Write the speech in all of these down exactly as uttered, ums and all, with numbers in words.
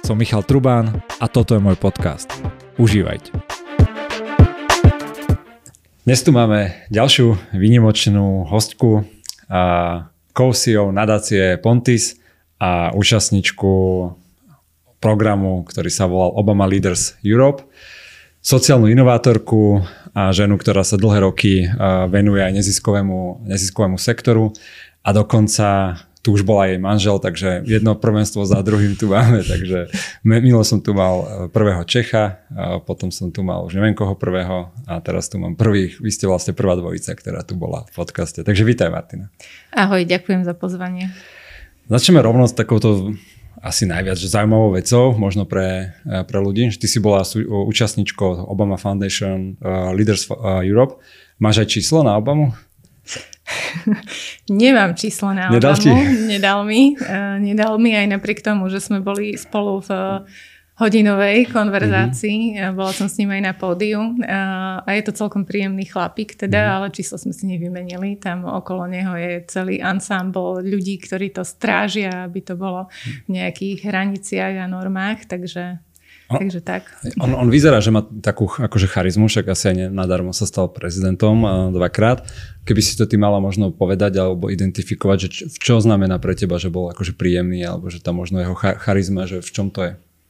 Som Michal Trubán a toto je môj podcast. Užívajte. Dnes tu máme ďalšiu výnimočnú hostku, co-C E O nadácie Pontis a účastničku programu, ktorý sa volal Obama Leaders Europe, sociálnu inovátorku a ženu, ktorá sa dlhé roky venuje aj neziskovému, neziskovému sektoru a dokonca tu už bol aj jej manžel, takže jedno prvenstvo za druhým tu máme, takže milo som tu mal prvého Čecha, a potom som tu mal už neviem koho prvého a teraz tu mám prvých, vy ste vlastne prvá dvojica, ktorá tu bola v podcaste, takže vítaj Martina. Ahoj, ďakujem za pozvanie. Začneme rovno s takouto asi najviac zaujímavou vecou, možno pre, pre ľudí. Ty si bola sú, účastníčkou Obama Foundation uh, Leaders Europe. Máš aj číslo na Obamu? Nemám číslo na Obamu. Nedal ti? Nedal mi. Uh, nedal mi aj napriek tomu, že sme boli spolu v hodinovej konverzácii. Mm-hmm. Bola som s ním aj na pódiu. Uh, a je to celkom príjemný chlapík, teda, mm-hmm. ale číslo sme si nevymenili. Tam okolo neho je celý ensemble ľudí, ktorí to strážia, aby to bolo v nejakých hraniciach a normách. Takže... On, Takže tak. On, on vyzerá, že má takú akože charizmu, však asi aj nadarmo sa stal prezidentom dvakrát. Keby si to ty mala možno povedať alebo identifikovať, že čo, čo znamená pre teba, že bol akože príjemný alebo že tam možno jeho charizma, že v čom to je?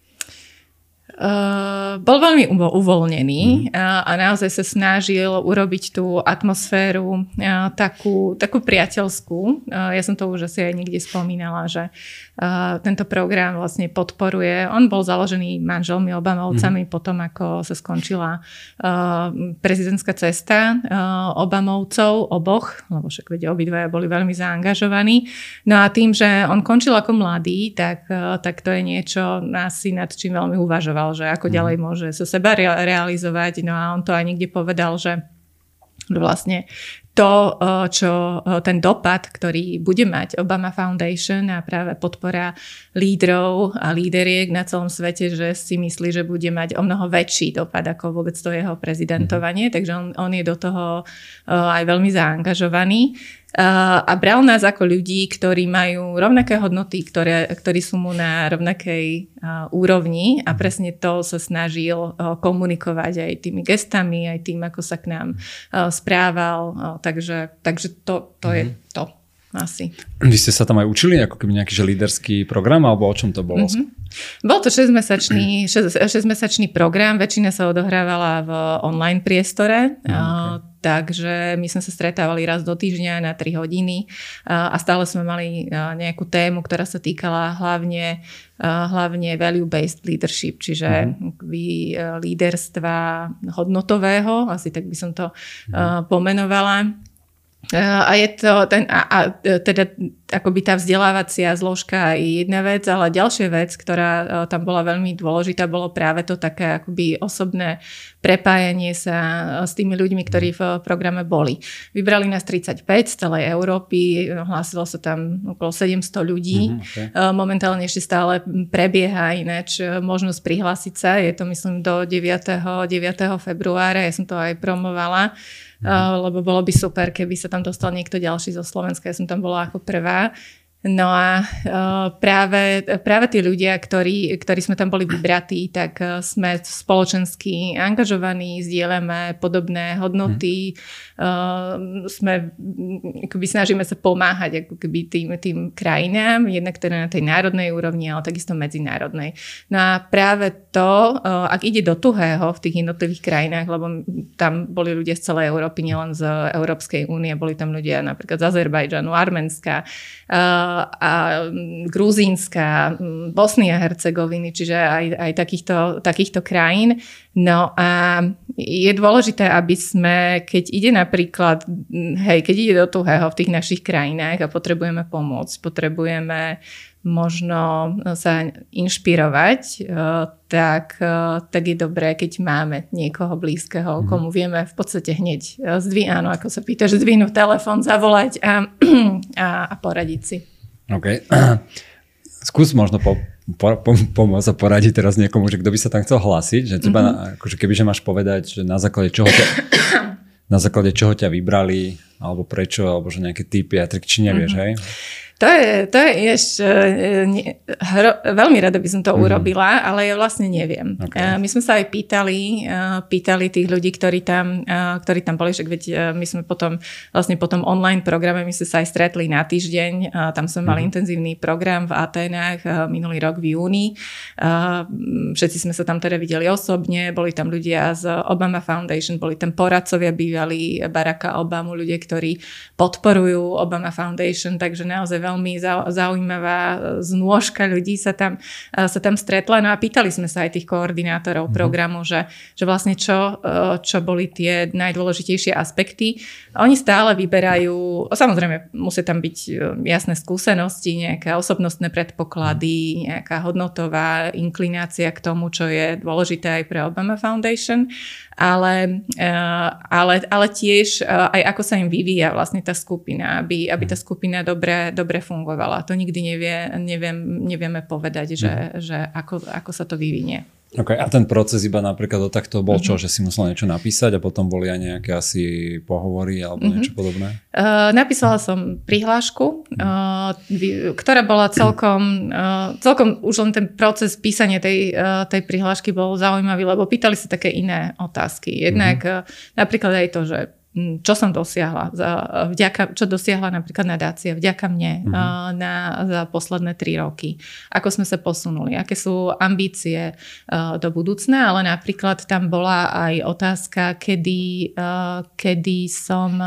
Uh, bol veľmi uvo- uvoľnený mm. uh, a naozaj sa snažil urobiť tú atmosféru uh, takú, takú priateľskú. Uh, ja som to už asi aj niekde spomínala, že uh, tento program vlastne podporuje. On bol založený manželmi Obamovcami mm. potom, ako sa skončila uh, prezidentská cesta uh, Obamovcov, oboch, lebo však vedia, obidvaja boli veľmi zaangažovaní. No a tým, že on končil ako mladý, tak, uh, tak to je niečo asi nad čím veľmi uvažoval, že ako ďalej môže sa seba realizovať. No a on to aj niekde povedal, že vlastne to, čo ten dopad, ktorý bude mať Obama Foundation a práve podpora lídrov a líderiek na celom svete, že si myslí, že bude mať o mnoho väčší dopad ako vôbec to jeho prezidentovanie. Takže on, on je do toho aj veľmi zaangažovaný. A bral nás ako ľudí, ktorí majú rovnaké hodnoty, ktoré, ktorí sú mu na rovnakej uh, úrovni a presne to sa snažil uh, komunikovať aj tými gestami, aj tým, ako sa k nám uh, správal. Uh, takže, takže to, to mm-hmm. je to asi. Vy ste sa tam aj učili, ako keby nejaký že líderský program, alebo o čom to bolo? Mm-hmm. Bol to šesťmesačný, šesťmesačný program, väčšina sa odohrávala v online priestore. Mm, okay. Takže my sme sa stretávali raz do týždňa na tri hodiny a stále sme mali nejakú tému, ktorá sa týkala hlavne, hlavne value-based leadership, čiže mm-hmm. líderstva hodnotového, asi tak by som to mm-hmm. pomenovala. A je to ten, a, a teda akoby tá vzdelávacia zložka je jedna vec, ale ďalšia vec, ktorá tam bola veľmi dôležitá, bolo práve to také akoby osobné prepájanie sa s tými ľuďmi, ktorí v programe boli. Vybrali nás tridsaťpäť z celej Európy, hlásilo sa tam okolo sedemsto ľudí. Mm-hmm, okay. Momentálne ešte stále prebieha ináč možnosť prihlásiť sa, je to myslím do deviateho februára, ja som to aj promovala. Uh, lebo bolo by super, keby sa tam dostal niekto ďalší zo Slovenska. Ja som tam bola ako prvá. No a uh, práve, práve tí ľudia, ktorí, ktorí sme tam boli vybratí, tak uh, sme spoločensky angažovaní, zdieľame podobné hodnoty, uh, sme, akoby snažíme sa pomáhať ako keby tým, tým krajinám, jednak teda na tej národnej úrovni, ale takisto medzinárodnej. No a práve to, uh, ak ide do tuhého v tých jednotlivých krajinách, lebo tam boli ľudia z celej Európy, nielen z Európskej únie, boli tam ľudia napríklad z Azerbajdžanu, Arménska, uh, a Gruzínska, Bosny a Hercegoviny, čiže aj, aj takýchto, takýchto krajín. No a je dôležité, aby sme, keď ide napríklad, hej, keď ide do tuhého v tých našich krajinách a potrebujeme pomôcť, potrebujeme možno sa inšpirovať, tak, tak je dobré, keď máme niekoho blízkeho, mm. komu vieme v podstate hneď zdvi, áno, ako sa pýtaš, zdvihnúť telefón, zavolať a, a, a poradiť si. OK. Skús možno po, po, po, pomôcť a poradiť teraz niekomu, že kto by sa tam chcel hlásiť, že teba, mm-hmm. akože kebyže máš povedať, že na základe čoho ťa, na základe čoho ťa vybrali, alebo prečo, alebo že nejaké tipy a triky, či nevieš, mm-hmm. hej? To je, to je ešte, hro, veľmi rada by som to mm. urobila, ale ja vlastne neviem. Okay. My sme sa aj pýtali, pýtali tých ľudí, ktorí tam, ktorí tam boli, že veď my sme potom, vlastne po tom online programe, my sme sa aj stretli na týždeň, tam sme mali mm. intenzívny program v Aténach minulý rok v júni. Všetci sme sa tam teda videli osobne, boli tam ľudia z Obama Foundation, boli tam poradcovia bývalí Baracka Obamu, ľudia, ktorí podporujú Obama Foundation, takže naozaj veľmi zaujímavá znôžka ľudí sa tam, sa tam stretla. No a pýtali sme sa aj tých koordinátorov mm-hmm. programu, že, že vlastne čo, čo boli tie najdôležitejšie aspekty. Oni stále vyberajú, samozrejme musia tam byť jasné skúsenosti, nejaké osobnostné predpoklady, nejaká hodnotová inklinácia k tomu, čo je dôležité aj pre Obama Foundation, ale, ale, ale tiež aj ako sa im vyvíja vlastne tá skupina, aby, aby tá skupina dobre, dobre fungovala. To nikdy nevie, neviem, nevieme povedať, že, mm. že ako, ako sa to vyvinie. Okay, a ten proces iba napríklad do takto bol čo, mm-hmm. že si musela niečo napísať a potom boli aj nejaké asi pohovory alebo mm-hmm. niečo podobné? Uh, napísala som prihlášku, uh, ktorá bola celkom, uh, celkom už len ten proces písania tej, uh, tej prihlášky bol zaujímavý, lebo pýtali sa také iné otázky. Jednak mm-hmm. uh, napríklad aj to, že čo som dosiahla, vďaka, čo dosiahla napríklad nadácia vďaka mne uh-huh. na, za posledné tri roky. Ako sme sa posunuli, aké sú ambície uh, do budúcna, ale napríklad tam bola aj otázka, kedy, uh, kedy som,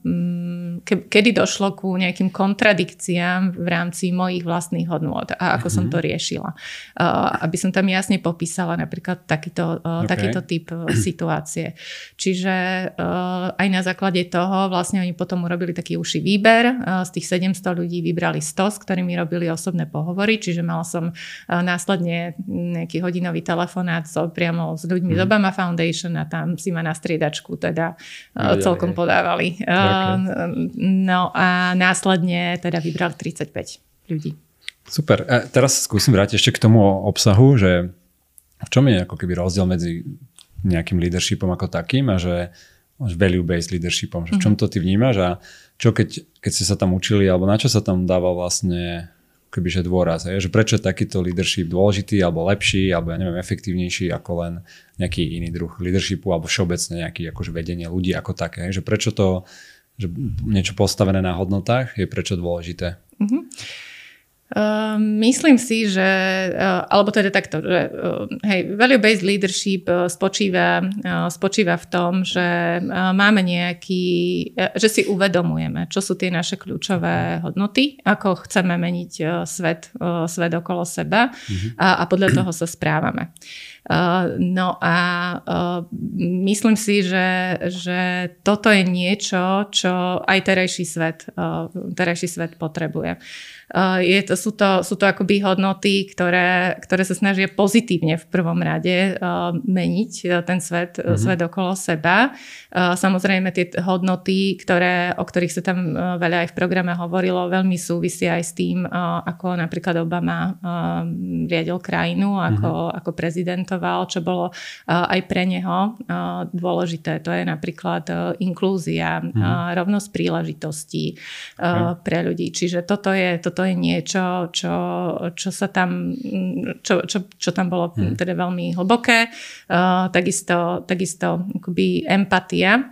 um, ke, kedy došlo ku nejakým kontradikciám v rámci mojich vlastných hodnôt a ako uh-huh. som to riešila. Uh, aby som tam jasne popísala napríklad takýto, uh, okay. takýto typ uh, situácie. Čiže uh, aj na na základe toho vlastne oni potom urobili taký uší výber. Z tých sedemsto ľudí vybrali sto, s ktorými robili osobné pohovory, čiže mala som následne nejaký hodinový telefonát so, priamo s ľuďmi mm. z Obama Foundation a tam si ma na striedačku teda no, celkom je. podávali. Okay. No a následne teda vybrali tridsaťpäť ľudí. Super. A teraz skúsim vrátiť ešte k tomu obsahu, že v čom je ako keby rozdiel medzi nejakým leadershipom ako takým a že value-based leadershipom, že v čom to ty vnímaš a čo keď, keď ste sa tam učili, alebo na čo sa tam dával vlastne kebyže dôraz, je? Že prečo je takýto leadership dôležitý, alebo lepší, alebo ja neviem, efektívnejší ako len nejaký iný druh leadershipu, alebo všeobecne nejaký akože vedenie ľudí ako také, že prečo to, že niečo postavené na hodnotách je prečo dôležité? Mhm. Uh, myslím si, že, uh, alebo teda takto, že uh, hej, value-based leadership uh, spočíva, uh, spočíva v tom, že uh, máme nejaký, uh, že si uvedomujeme, čo sú tie naše kľúčové hodnoty, ako chceme meniť uh, svet, uh, svet okolo seba uh-huh. a, a podľa toho sa správame. Uh, no a uh, myslím si, že, že toto je niečo, čo aj terajší svet, uh, terajší svet potrebuje. Uh, je to, sú, to, sú to akoby hodnoty, ktoré, ktoré sa snažia pozitívne v prvom rade uh, meniť uh, ten svet, mm-hmm. svet okolo seba. Uh, samozrejme tie hodnoty, ktoré, o ktorých sa tam uh, veľa aj v programe hovorilo, veľmi súvisia aj s tým, uh, ako napríklad Obama uh, riadil krajinu, ako, mm-hmm. ako prezidentoval, čo bolo uh, aj pre neho uh, dôležité. To je napríklad uh, inklúzia, mm-hmm. uh, rovnosť príležitostí uh, mm-hmm. pre ľudí. Čiže toto je, toto to je niečo, čo, čo sa tam, čo, čo, čo tam bolo hmm. teda veľmi hlboké. Uh, takisto, takisto akoby empatia.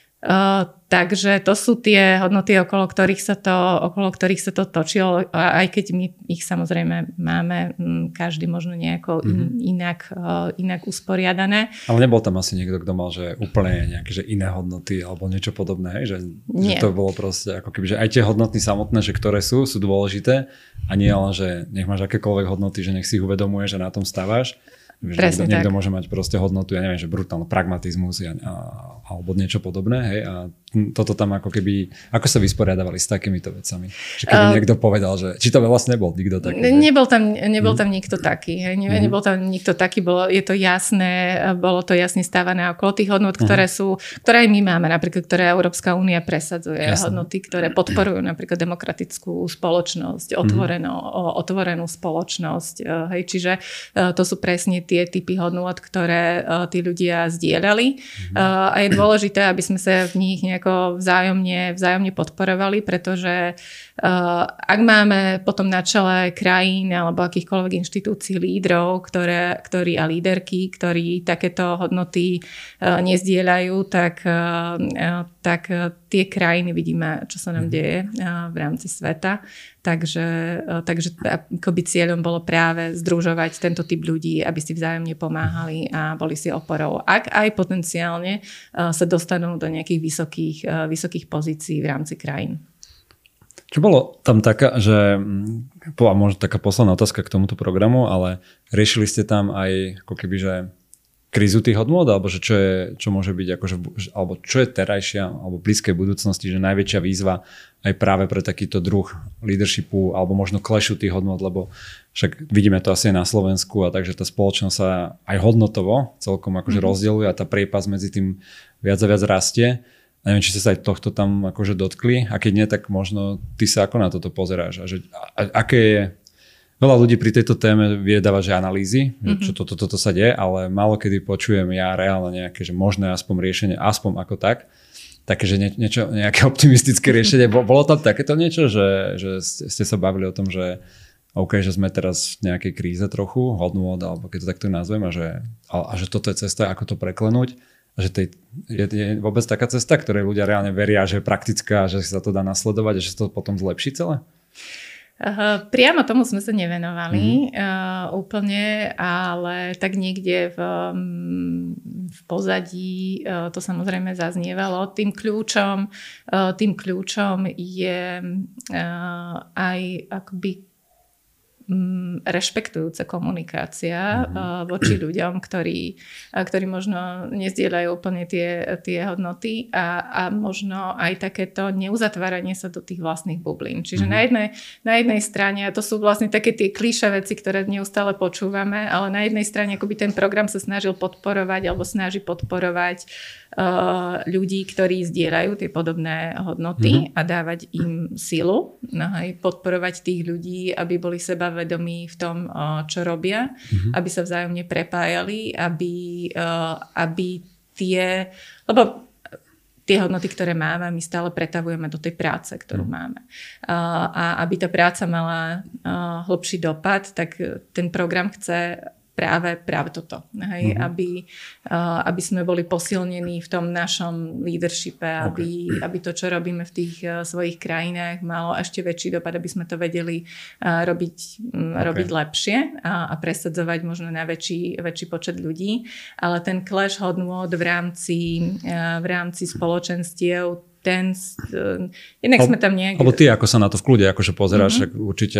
Uh, takže to sú tie hodnoty, okolo ktorých sa to, okolo ktorých sa to točilo, aj keď my ich samozrejme máme každý možno nejako mm-hmm. inak, uh, inak usporiadané. Ale nebol tam asi niekto, kto mal, že úplne nejaké že iné hodnoty alebo niečo podobné, hej? Že, že to bolo proste ako keby, že aj tie hodnoty samotné, že ktoré sú, sú dôležité a nie len, že nech máš akékoľvek hodnoty, že nech si ich uvedomuješ, že na tom stávaš. Presne niekto, niekto môže mať proste hodnotu, ja neviem, že brutálny pragmatizmus a, a, alebo niečo podobné, hej, a toto tam ako keby, ako sa vysporiadavali s takýmito vecami? Že keby uh, niekto povedal, že, či to vlastne nebol nikto taký? Nebol tam, nebol tam nikto taký, hej, ne, nebol tam nikto taký, bolo, je to jasné, bolo to jasne stávané okolo tých hodnot, ktoré sú, ktoré aj my máme, napríklad, ktoré Európska únia presadzuje, jasné. Hodnoty, ktoré podporujú napríklad demokratickú spoločnosť, otvorenú, otvorenú spoločnosť, hej, čiže to sú presne tie typy hodnôt, ktoré tí ľudia zdieľali. Mm-hmm. A je dôležité, aby sme sa v nich nejako nejako vzájomne, vzájomne podporovali, pretože uh, ak máme potom na čele krajín alebo akýchkoľvek inštitúcií lídrov, ktoré, ktorí a líderky, ktorí takéto hodnoty uh, nezdieľajú, tak, uh, uh, tak uh, tie krajiny vidíme, čo sa nám deje uh, v rámci sveta. Takže, uh, takže akoby cieľom bolo práve združovať tento typ ľudí, aby si vzájomne pomáhali a boli si oporou. Ak aj potenciálne uh, sa dostanú do nejakých vysokých, uh, vysokých pozícií v rámci krajín. Čo bolo tam taká, že bola možno taká posledná otázka k tomuto programu, ale riešili ste tam aj ako keby, že krízu tých hodnôt, alebo že čo, je, čo môže byť, akože, alebo čo je terajšia alebo blízkej budúcnosti, že najväčšia výzva aj práve pre takýto druh leadershipu alebo možno clashu tých hodnôt, lebo však vidíme to asi aj na Slovensku a takže tá spoločnosť sa aj hodnotovo celkom akože mm-hmm. rozdeľuje a tá priepas medzi tým viac a viac rastie. A neviem, či ste sa aj tohto tam akože dotkli a keď nie, tak možno ty sa ako na toto pozeráš a že a, aké je. Veľa ľudí pri tejto téme vie dávať, že analýzy, mm-hmm. že čo toto to, to, to sa deje, ale málo kedy počujem ja reálne nejaké, že možné aspoň riešenie, aspoň ako tak, také, že nie, niečo, nejaké optimistické riešenie. Bolo tam takéto niečo, že, že ste sa bavili o tom, že OK, že sme teraz v nejakej kríze trochu, hodnôt, alebo keď to takto nazvem, a že, a, a že toto je cesta, ako to preklenúť, a že tej, je, je vôbec taká cesta, ktorej ľudia reálne veria, že je praktická, že sa to dá nasledovať a že sa to potom zlepší celé? Uh, priamo tomu sme sa nevenovali mm-hmm. uh, úplne, ale tak niekde v, v pozadí uh, to samozrejme zaznievalo. Tým kľúčom, uh, tým kľúčom je uh, aj akoby rešpektujúca komunikácia mm-hmm. voči ľuďom, ktorí, ktorí možno nezdieľajú úplne tie, tie hodnoty a, a možno aj takéto neuzatváranie sa do tých vlastných bublín. Čiže mm-hmm. na, jednej, na jednej strane, a to sú vlastne také tie klíše veci, ktoré neustále počúvame, ale na jednej strane akoby ten program sa snažil podporovať alebo snaží podporovať uh, ľudí, ktorí zdieľajú tie podobné hodnoty mm-hmm. a dávať im silu, no aj podporovať tých ľudí, aby boli seba vedomí v tom, čo robia, mm-hmm. aby sa vzájomne prepájali, aby, aby tie, lebo tie hodnoty, ktoré máme, my stále pretavujeme do tej práce, ktorú mm. máme. A aby tá práca mala hlbší dopad, tak ten program chce práve, práve toto. Hej? Mm-hmm. Aby, uh, aby sme boli posilnení v tom našom leadershipe, okay. aby, aby to, čo robíme v tých uh, svojich krajinách, malo ešte väčší dopad, aby sme to vedeli uh, robiť, um, okay. robiť lepšie a, a presadzovať možno na väčší, väčší počet ľudí. Ale ten clash hodnôt v rámci, uh, v rámci spoločenstiev, ten, uh, inak Al, sme tam nejak... Alebo ty, ako sa na to v kľude akože pozeráš, mm-hmm. určite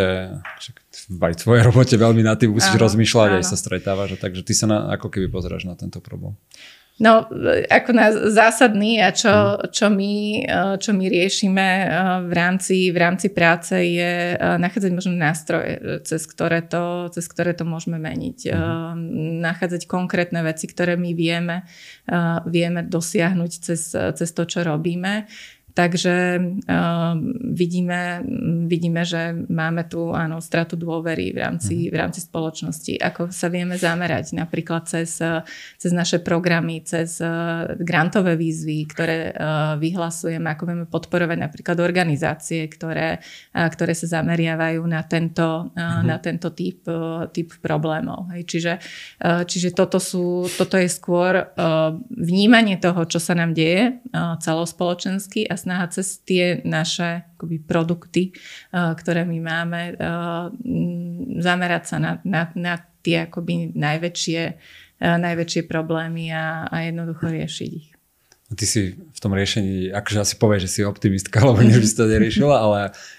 aj v tvojej robote veľmi na tým musíš áno, rozmýšľať, áno. aj sa stretávaš, takže ty sa na, ako keby pozeráš na tento problém. No, ako na zásadný a čo, čo, my, čo my riešime v rámci, v rámci práce je nachádzať možno nástroje, cez ktoré to, cez ktoré to môžeme meniť. Mm. Nachádzať konkrétne veci, ktoré my vieme, vieme dosiahnuť cez, cez to, čo robíme. Takže uh, vidíme, vidíme, že máme tu áno, stratu dôvery v rámci, v rámci spoločnosti. Ako sa vieme zamerať napríklad cez, cez naše programy, cez uh, grantové výzvy, ktoré uh, vyhlasujeme, ako vieme podporovať napríklad organizácie, ktoré, uh, ktoré sa zameriavajú na tento, uh, uh-huh. na tento typ, uh, typ problémov. Hej. Čiže, uh, čiže toto, sú, toto je skôr uh, vnímanie toho, čo sa nám deje uh, celospoločensky a snaha cez tie naše akoby, produkty, uh, ktoré my máme, uh, zamerať sa na, na, na tie akoby, najväčšie, uh, najväčšie problémy a, a jednoducho riešiť ich. Ty si v tom riešení, akože asi povieš, že si optimistka, lebo nie by si to neriešila, ale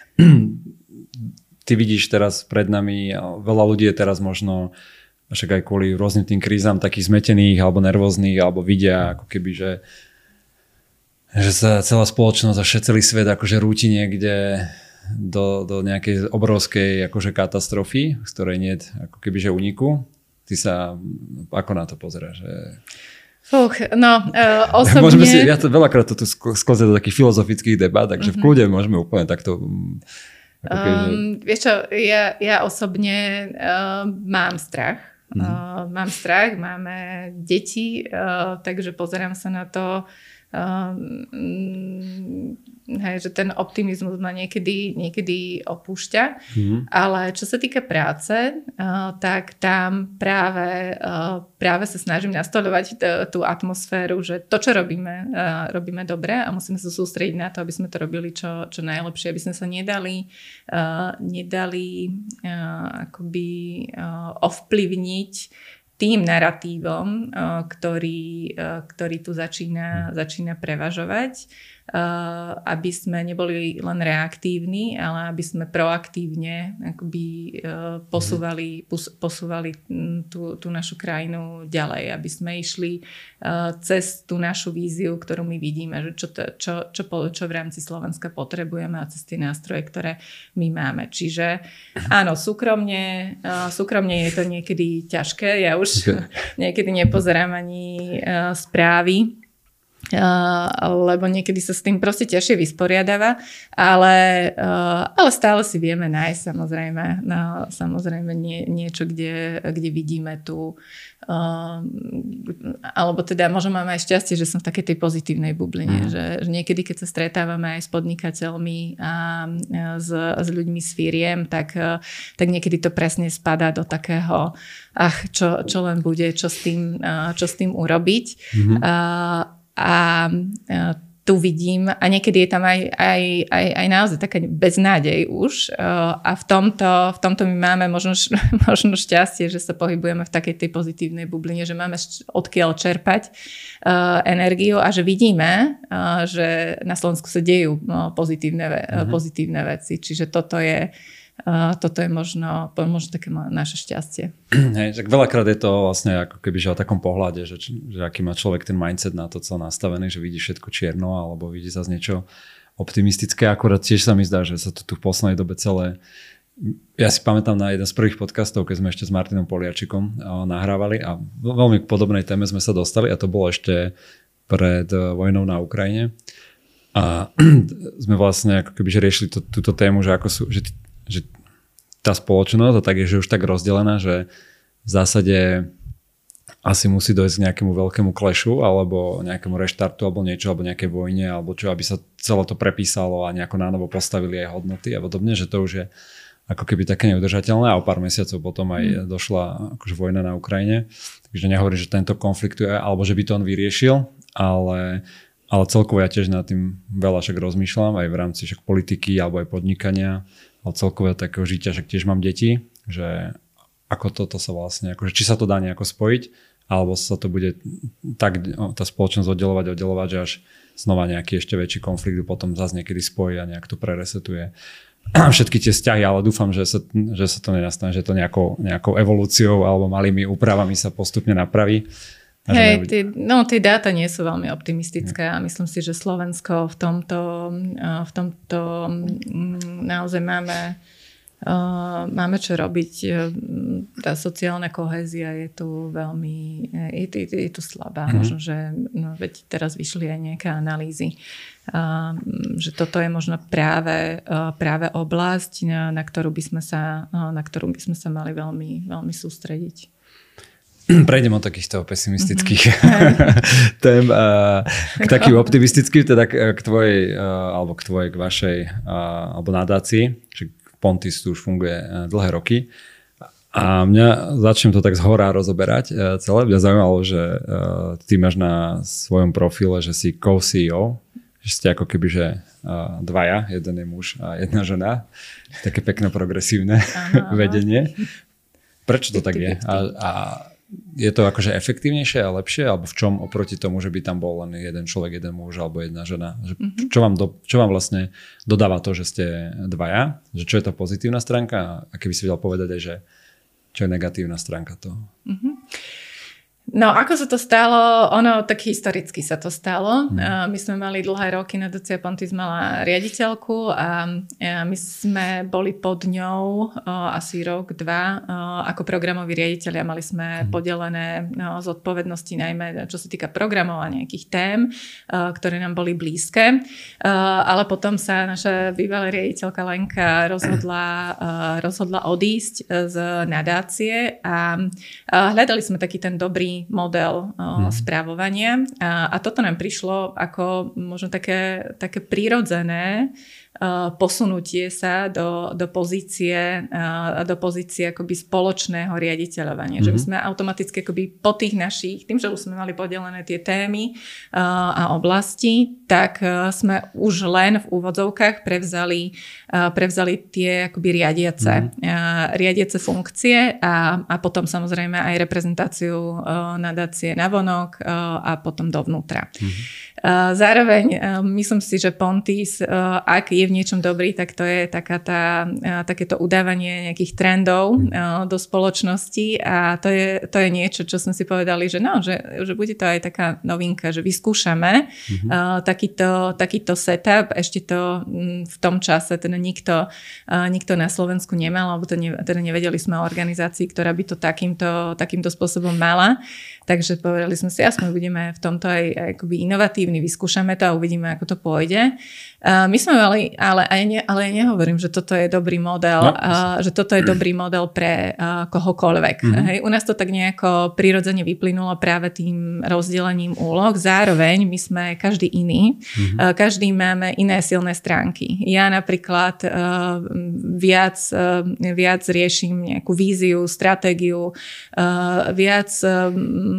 ty vidíš teraz pred nami, veľa ľudí je teraz možno však aj kvôli rôznym tým krízam takých zmetených alebo nervóznych, alebo vidia ako keby, že že sa celá spoločnosť a celý svet akože rúti niekde do, do nejakej obrovskej akože katastrofy, z ktorej nie je ako keby že úniku. Ty sa ako na to pozeráš? Že... Fuch, no uh, osobne... Môžeme si, ja to veľakrát to tu sklzem do takých filozofických debat, takže mm-hmm. v kľude môžeme úplne takto... Ako keby, že... um, vieš čo, ja, ja osobne uh, mám strach. Mm-hmm. Uh, mám strach, máme deti, uh, takže pozerám sa na to hej, že ten optimizmus ma niekedy, niekedy opúšťa. Mm. Ale čo sa týka práce, tak tam práve, práve sa snažím nastoľovať tú atmosféru, že to, čo robíme, robíme dobre a musíme sa sústrediť na to, aby sme to robili čo, čo najlepšie, aby sme sa nedali, nedali akoby ovplyvniť tým naratívom, ktorý, ktorý tu začína, začína prevažovať, aby sme neboli len reaktívni, ale aby sme proaktívne akoby posúvali, posúvali tú, tú našu krajinu ďalej, aby sme išli cez tú našu víziu, ktorú my vidíme, že čo, to, čo, čo, čo v rámci Slovenska potrebujeme a cez tie nástroje, ktoré my máme. Čiže áno, súkromne, súkromne je to niekedy ťažké. Ja už okay. niekedy nepozerám ani správy, Uh, lebo niekedy sa s tým proste ťažšie vysporiadáva, ale, uh, ale stále si vieme nájsť samozrejme, no, samozrejme nie, niečo, kde, kde vidíme tú uh, alebo teda možno máme aj šťastie, že som v takej tej pozitívnej bubline, mm. že, že niekedy, keď sa stretávame aj s podnikateľmi a s, s ľuďmi z firiem, tak, tak niekedy to presne spadá do takého ach, čo, čo len bude, čo s tým, uh, čo s tým urobiť. Mm-hmm. Uh, A tu vidím, a niekedy je tam aj, aj, aj, aj naozaj taká beznádej už. A v tomto, v tomto my máme možno, možno šťastie, že sa pohybujeme v takej tej pozitívnej bubline, že máme odkiaľ čerpať uh, energiu a že vidíme, uh, že na Slovensku sa dejú no, pozitívne, uh-huh. pozitívne veci. Čiže toto je Uh, toto je možno, možno také naše šťastie. Hej, tak veľakrát je to vlastne ako keby, že o takom pohľade, že, že aký má človek ten mindset na to, co nastavený, že vidí všetko čierno alebo vidí zase niečo optimistické. Akurát tiež sa mi zdá, že sa to tu v poslednej dobe celé... Ja si pamätám na jeden z prvých podcastov, keď sme ešte s Martinom Poliačikom nahrávali a veľmi k podobnej téme sme sa dostali a to bolo ešte pred vojnou na Ukrajine. A sme vlastne ako keby, že riešili to, túto tému, že ako sú... Že že tá spoločnosť a tak je, že už tak rozdelená, že v zásade asi musí dojsť k nejakému veľkému klešu alebo nejakému reštartu alebo niečo, alebo nejaké vojne, alebo čo, aby sa celé to prepísalo a nejako nánovo postavili aj hodnoty a podobne, že to už je ako keby také neudržateľné a o pár mesiacov potom aj mm. došla akože vojna na Ukrajine. Takže nehovorím, že tento konflikt je, alebo že by to on vyriešil, ale, ale celkovo ja tiež nad tým veľa však rozmýšľam aj v rámci však politiky alebo aj podnikania, ale celkovo takého žitia, že tiež mám deti, že ako toto sa vlastne, akože či sa to dá nejako spojiť, alebo sa to bude tak tá spoločnosť oddelovať, oddelovať, že až znova nejaký ešte väčší konflikt potom zase niekedy spojí a nejak to preresetuje všetky tie vzťahy, ale dúfam, že sa, že sa to nenastane, že to nejakou, nejakou evolúciou alebo malými úpravami sa postupne napraví. Hej, tie, no tie dáta nie sú veľmi optimistické a myslím si, že Slovensko v tomto, v tomto naozaj máme, máme čo robiť. Tá sociálna kohézia je tu veľmi, je, je, je tu slabá. Mm-hmm. Možno, že no, veď teraz vyšli aj nejaké analýzy, že toto je možno práve, práve oblasť, na, na, ktorú by sme sa, na ktorú by sme sa mali veľmi, veľmi sústrediť. Prejdem od takýchto pesimistických mm-hmm. tém k takým optimistickým, teda k tvojej, alebo k tvojej, k vašej, alebo nadácii, že Pontis tu už funguje dlhé roky. A mňa, začnem to tak zhora rozoberať celé. Mňa zaujímalo, že ty máš na svojom profile, že si co-C E O, že ste ako keby, že dvaja, jeden je muž a jedna žena. Také pekné progresívne aha, vedenie. Prečo to tak je? A, a je to akože efektívnejšie a lepšie? Alebo v čom oproti tomu, že by tam bol len jeden človek, jeden muž alebo jedna žena? Že mm-hmm. čo, vám do, čo vám vlastne dodáva to, že ste dvaja? Že čo je tá pozitívna stránka? A keby si vedel povedať aj, že čo je negatívna stránka toho? Mm-hmm. No, ako sa to stalo? Ono tak historicky sa to stalo. Hmm. My sme mali dlhé roky, nadácia Pontis mala riaditeľku a my sme boli pod ňou asi rok, dva ako programoví riaditeľia. Mali sme hmm. podelené zodpovednosti najmä čo sa týka programov a nejakých tém, ktoré nám boli blízke. Ale potom sa naša bývalá riaditeľka Lenka rozhodla, rozhodla odísť z nadácie a hľadali sme taký ten dobrý iný model uh, hmm. správovania. A, a toto nám prišlo ako možno také, také prirodzené posunutie sa do, do pozície, do pozície akoby spoločného riaditeľovania. Mm-hmm. Že by sme automaticky akoby po tých našich, tým, že už sme mali podelené tie témy a oblasti, tak sme už len v úvodzovkách prevzali, prevzali tie akoby riadiace, mm-hmm. riadiace funkcie a, a potom samozrejme aj reprezentáciu nadácie navonok a potom dovnútra. Mm-hmm. Zároveň myslím si, že Pontis, ak je v niečom dobrý, tak to je taká tá, takéto udávanie nejakých trendov do spoločnosti a to je, to je niečo, čo sme si povedali, že no, že, že bude to aj taká novinka, že vyskúšame mm-hmm. takýto, takýto setup. Ešte to v tom čase teda nikto, nikto na Slovensku nemal, alebo to ne, teda nevedeli sme o organizácii, ktorá by to takýmto, takýmto spôsobom mala. Takže povedali sme si, jasne, budeme v tomto aj akoby inovatívni, vyskúšame to a uvidíme, ako to pôjde. Uh, my sme mali, ale, ale, ne, ale ja nehovorím, že toto je dobrý model, no. uh, že toto je dobrý model pre uh, kohokoľvek. Mm-hmm. Hej, u nás to tak nejako prirodzene vyplynulo práve tým rozdelením úloh. Zároveň my sme každý iný. Mm-hmm. Uh, každý máme iné silné stránky. Ja napríklad uh, viac, uh, viac riešim nejakú víziu, stratégiu, uh, viac uh,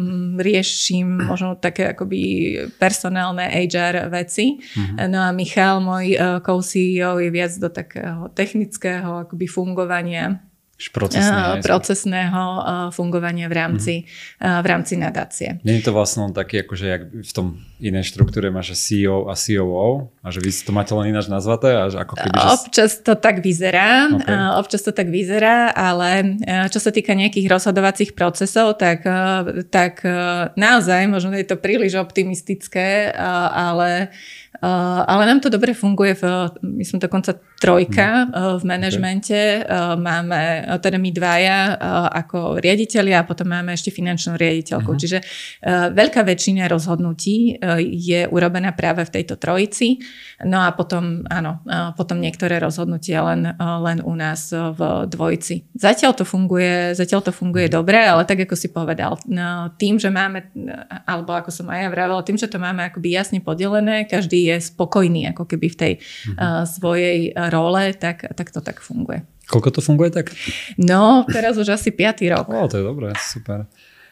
riešim možno také akoby personálne há er veci. Mm-hmm. No a Michal, môj uh, co-sí í ó, je viac do takého technického akoby fungovania, procesného, uh, procesného uh, fungovania v rámci, mm-hmm. uh, v rámci nadácie. Nie je to vlastne taký, akože jak v tom inej štruktúre máš sí í ó a sí ó ó a že vy to máte len ináč nazvaté? A že ako keby, že... Občas to tak vyzerá, okay. uh, občas to tak vyzerá, ale uh, čo sa týka nejakých rozhodovacích procesov, tak, uh, tak uh, naozaj, možno je to príliš optimistické, uh, ale Uh, ale nám to dobre funguje, v, my sme dokonca trojka uh, v manažmente, uh, máme teda my dvaja uh, ako riaditelia a potom máme ešte finančnú riaditeľku. Uh-huh. Čiže uh, veľká väčšina rozhodnutí uh, je urobená práve v tejto trojici. No a potom, áno, uh, potom niektoré rozhodnutia len, uh, len u nás uh, v dvojici. Zatiaľ to funguje, zatiaľ to funguje dobre, ale tak ako si povedal, no, tým, že máme, alebo ako som aj ja vravela, tým, že to máme akoby jasne podelené, každý je spokojný ako keby v tej mm-hmm. uh, svojej role, tak, tak to tak funguje. Koľko to funguje tak? No, teraz už asi piatý rok. O, to je dobré, super.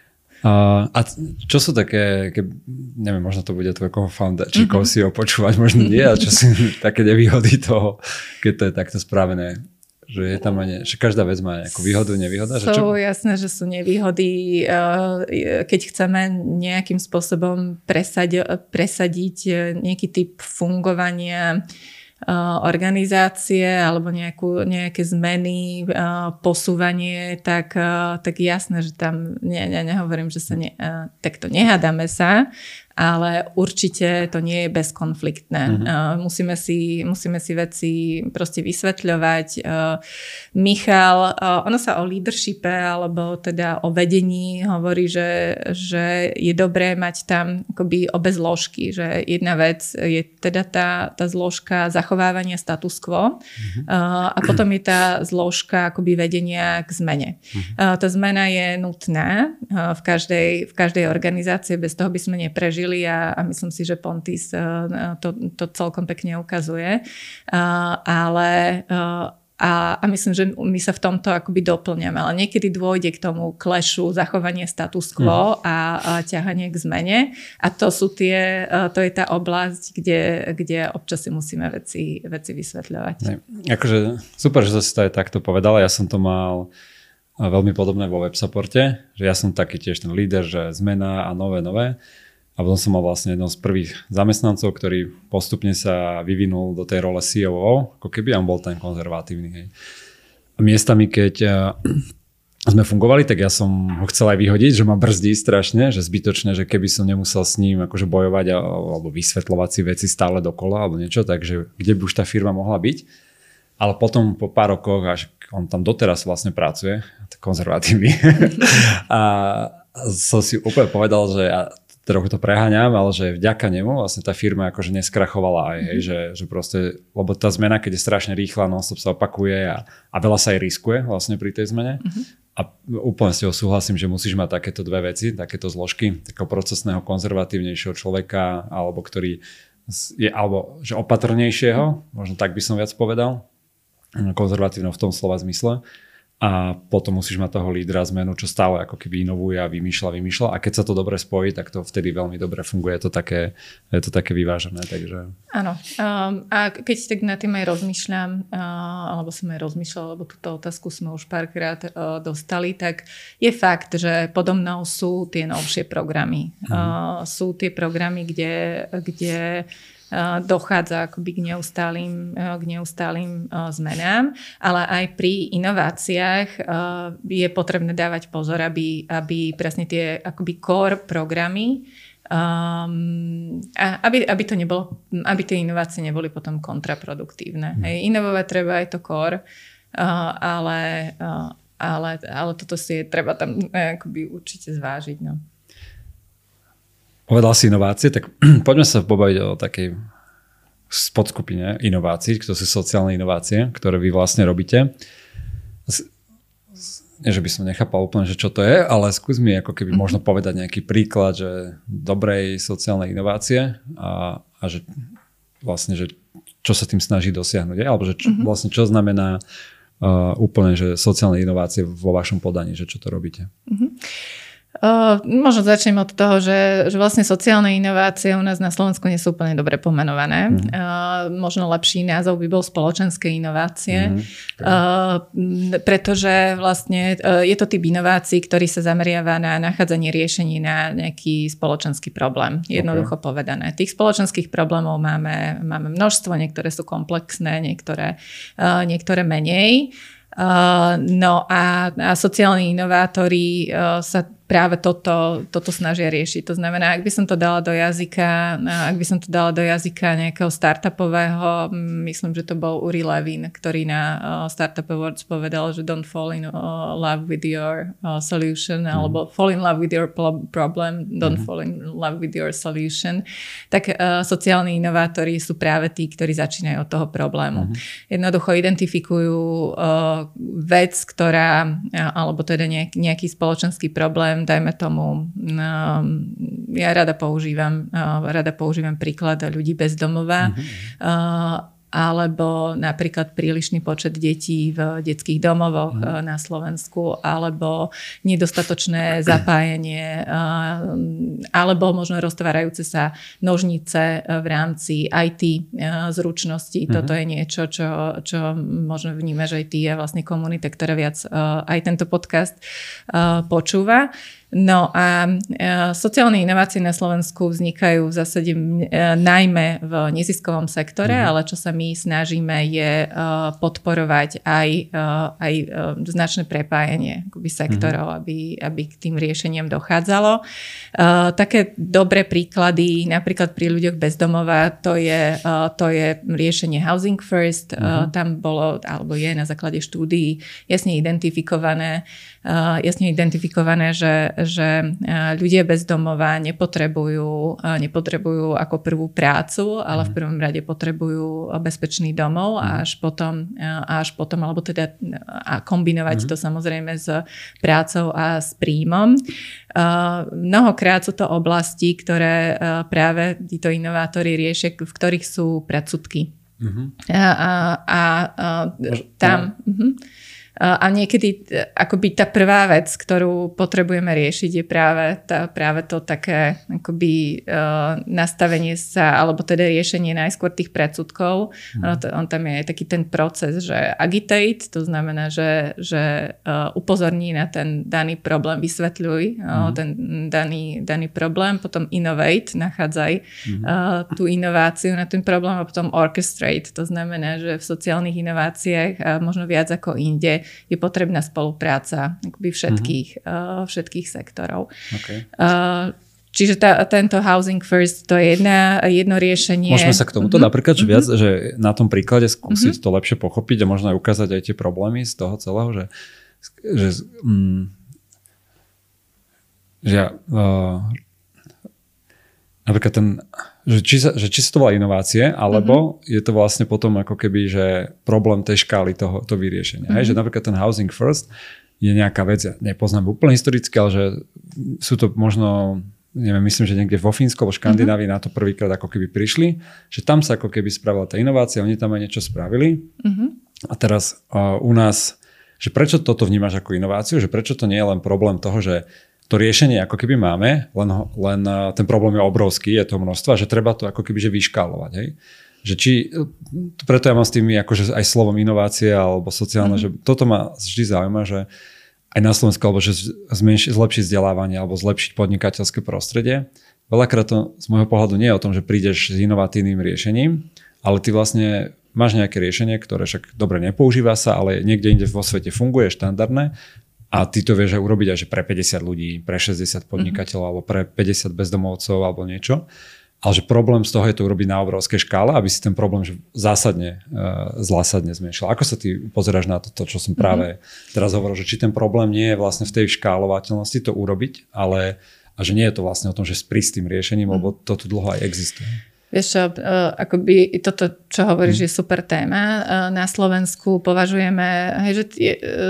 Uh, a čo sú také, ke, neviem, možno to bude tvoj co-founder, či mm-hmm. co-sí ó počúvať, možno nie, a čo sú také nevýhody toho, keď to je takto spravené? Že je tam aj, že každá vec má nejakú výhodu, nevýhoda? Sú že čo? Jasné, že sú nevýhody. Keď chceme nejakým spôsobom presadi- presadiť nejaký typ fungovania organizácie alebo nejakú, nejaké zmeny, posúvanie, tak, tak jasné, že tam ne, ne, nehovorím, že sa ne, takto nehádame sa, ale určite to nie je bezkonfliktné. Mm-hmm. Musíme si, musíme si veci proste vysvetľovať. Michal, ono sa o leadershipe alebo teda o vedení hovorí, že, že je dobré mať tam akoby obe zložky, že jedna vec je teda tá, tá zložka zachovávania status quo mm-hmm. a potom je tá zložka akoby vedenia k zmene. Mm-hmm. Tá zmena je nutná v každej, v každej organizácii, bez toho by sme neprežili. A, a myslím si, že Pontis uh, to, to celkom pekne ukazuje. Uh, ale uh, a, a myslím, že my sa v tomto akoby doplňame. Ale niekedy dôjde k tomu klešu, zachovanie status quo mm. a, a ťahanie k zmene. A to sú tie, uh, to je tá oblasť, kde, kde občas si musíme veci, veci vysvetľovať. Ne, akože super, že si to aj takto povedala. Ja som to mal veľmi podobné vo websupporte, že ja som taký tiež ten líder, že zmena a nové, nové. A potom som mal vlastne jednou z prvých zamestnancov, ktorý postupne sa vyvinul do tej role sí ó ó, ako keby on bol ten konzervatívny. Hej. A miestami, keď sme fungovali, tak ja som ho chcel aj vyhodiť, že ma brzdí strašne, že zbytočne, že keby som nemusel s ním akože bojovať alebo vysvetľovať si veci stále dokola alebo niečo, takže kde by už tá firma mohla byť. Ale potom po pár rokoch, až on tam doteraz vlastne pracuje, konzervatívny, a som si úplne povedal, že ja trochu to preháňam, ale že vďaka nemu vlastne tá firma akože neskrachovala aj, hej, že, že proste, lebo tá zmena, keď je strašne rýchla, non-stop sa opakuje a, a veľa sa aj riskuje vlastne pri tej zmene. Uh-huh. A úplne s tebou súhlasím, že musíš mať takéto dve veci, takéto zložky, takého procesného, konzervatívnejšieho človeka, alebo ktorý je, alebo že opatrnejšieho, možno tak by som viac povedal, konzervatívno v tom slova zmysle. A potom musíš mať toho lídra zmenu, čo stále ako keby inovuje a vymýšľa, vymýšľa. A keď sa to dobre spojí, tak to vtedy veľmi dobre funguje. Je to také, je to také vyvážené. Takže... Áno. Um, a keď tak na tým aj rozmýšľam, uh, alebo som aj rozmýšľala, lebo túto otázku sme už párkrát uh, dostali, tak je fakt, že podo mnou sú tie novšie programy. Mhm. Uh, sú tie programy, kde... kde dochádza akoby k neustálým, k neustálým zmenám, ale aj pri inováciách je potrebné dávať pozor, aby, aby presne tie akoby core programy, um, aby, aby to nebolo, aby tie inovácie neboli potom kontraproduktívne. Hej, inovovať treba aj to core, ale, ale, ale toto si je treba tam akoby určite zvážiť. No. Povedal si inovácie, tak poďme sa pobaviť o takej podskupine inovácií, to sú sociálne inovácie, ktoré vy vlastne robíte. Nie, že by som nechápal úplne, že čo to je, ale skús mi ako keby možno povedať nejaký príklad, že dobrej sociálnej inovácie a, a že vlastne, že čo sa tým snaží dosiahnuť, alebo že čo, vlastne čo znamená uh, úplne, že sociálne inovácie vo vašom podaní, že čo to robíte. Mm-hmm. Uh, možno začnem od toho, že, že vlastne sociálne inovácie u nás na Slovensku nie sú úplne dobre pomenované. Mm. Uh, možno lepší názov by bol spoločenské inovácie, mm. uh, pretože vlastne uh, je to typ inovácií, ktorý sa zameriava na nachádzanie riešení na nejaký spoločenský problém. Jednoducho okay. povedané. Tých spoločenských problémov máme, máme množstvo, niektoré sú komplexné, niektoré, uh, niektoré menej. Uh, no a, a sociálni inovátori uh, sa práve toto, toto snažia riešiť. To znamená, ak by som to dala do jazyka, ak by som to dala do jazyka nejakého startupového, myslím, že to bol Uri Levin, ktorý na uh, Startup Awards povedal, že don't fall in uh, love with your uh, solution, mm. alebo fall in love with your problem, don't mm. fall in love with your solution. Tak uh, sociálni inovátori sú práve tí, ktorí začínajú od toho problému. Mm. Jednoducho identifikujú uh, vec, ktorá, uh, alebo teda nejak, nejaký spoločenský problém, dajme tomu, ja rada používam, rada používam príklad ľudí bez domova, mm-hmm. alebo napríklad prílišný počet detí v detských domovoch mm. na Slovensku, alebo nedostatočné zapájenie, alebo možno roztvárajúce sa nožnice v rámci í té zručností. Mm. Toto je niečo, čo, čo možno vnímaš aj ty a vlastne komunita, ktorá viac aj tento podcast počúva. No a e, sociálne inovácie na Slovensku vznikajú v zásade e, najmä v neziskovom sektore, mm. ale čo sa my snažíme je e, podporovať aj, e, aj e, značné prepájanie akoby sektorov, mm. aby, aby k tým riešeniam dochádzalo. E, také dobré príklady, napríklad pri ľuďoch bez domova, to je, e, to je riešenie Housing First. Mm. E, tam bolo, alebo je na základe štúdií jasne identifikované, e, jasne identifikované, že že ľudia bez domova nepotrebujú, nepotrebujú ako prvú prácu, ale v prvom rade potrebujú bezpečný domov a až potom, a až potom alebo teda a kombinovať mm. to samozrejme s prácou a s príjmom. Uh, mnohokrát sú to oblasti, ktoré uh, práve títo inovátori riešia, v ktorých sú predsudky. Mm-hmm. A, a, a, a tam... Uh-huh. A niekedy akoby tá prvá vec, ktorú potrebujeme riešiť, je práve, tá, práve to také akoby uh, nastavenie sa, alebo teda riešenie najskôr tých predsudkov. Mm. On, to, on tam je aj taký ten proces, že agitate, to znamená, že, že uh, upozorní na ten daný problém, vysvetľuj uh, mm. ten daný, daný problém, potom innovate, nachádzaj mm. uh, tú inováciu na ten problém a potom orchestrate. To znamená, že v sociálnych inováciách uh, možno viac ako inde je potrebná spolupráca akoby všetkých, uh-huh. uh, všetkých sektorov. Okay. Uh, čiže tá, tento Housing First, to je jedna, jedno riešenie. Môžeme sa k tomuto uh-huh. napríklad, že, viac, uh-huh. že na tom príklade skúsiť uh-huh. to lepšie pochopiť a možno aj ukázať aj tie problémy z toho celého, že, že, mm, že ja uh, napríklad ten, že či sa, že či sa to volá inovácie, alebo mm-hmm. je to vlastne potom ako keby, že problém tej škály toho, to vyriešenia. Mm-hmm. Hej, že napríklad ten housing first je nejaká vec, ja nepoznám úplne historicky, ale že sú to možno, neviem, myslím, že niekde vo Fínsku alebo Škandinávii mm-hmm. na to prvýkrát ako keby prišli, že tam sa ako keby spravila tá inovácia, oni tam aj niečo spravili. Mm-hmm. A teraz uh, u nás, že prečo toto vnímaš ako inováciu, že prečo to nie je len problém toho, že to riešenie ako keby máme, len, len ten problém je obrovský, je to množstvo, že treba to ako keby že vyškálovať. Hej? Že či, preto ja mám s tými akože aj slovom inovácie alebo sociálne, mm-hmm. že toto ma vždy zaujíma, že aj na Slovensku, alebo že zmenši, zlepšiť vzdelávanie alebo zlepšiť podnikateľské prostredie. Veľakrát to z môjho pohľadu nie je o tom, že prídeš s inovatívnym riešením, ale ty vlastne máš nejaké riešenie, ktoré však dobre nepoužíva sa, ale niekde inde vo svete funguje štandardné. A ty to vieš aj urobiť aj že pre päťdesiat ľudí, pre šesťdesiat podnikateľov, mm-hmm. alebo pre päťdesiat bezdomovcov alebo niečo. Ale že problém z toho je to urobiť na obrovskej škále, aby si ten problém že zásadne, uh, zásadne zmenšil. Ako sa ty pozeráš na to, to čo som práve mm-hmm. teraz hovoril, že či ten problém nie je vlastne v tej škálovateľnosti to urobiť, ale a že nie je to vlastne o tom, že sprísť tým riešením, mm-hmm. lebo to tu dlho aj existuje. Vieš čo, akoby toto, čo hovoríš, mm. je super téma. Na Slovensku považujeme, hej, že tie,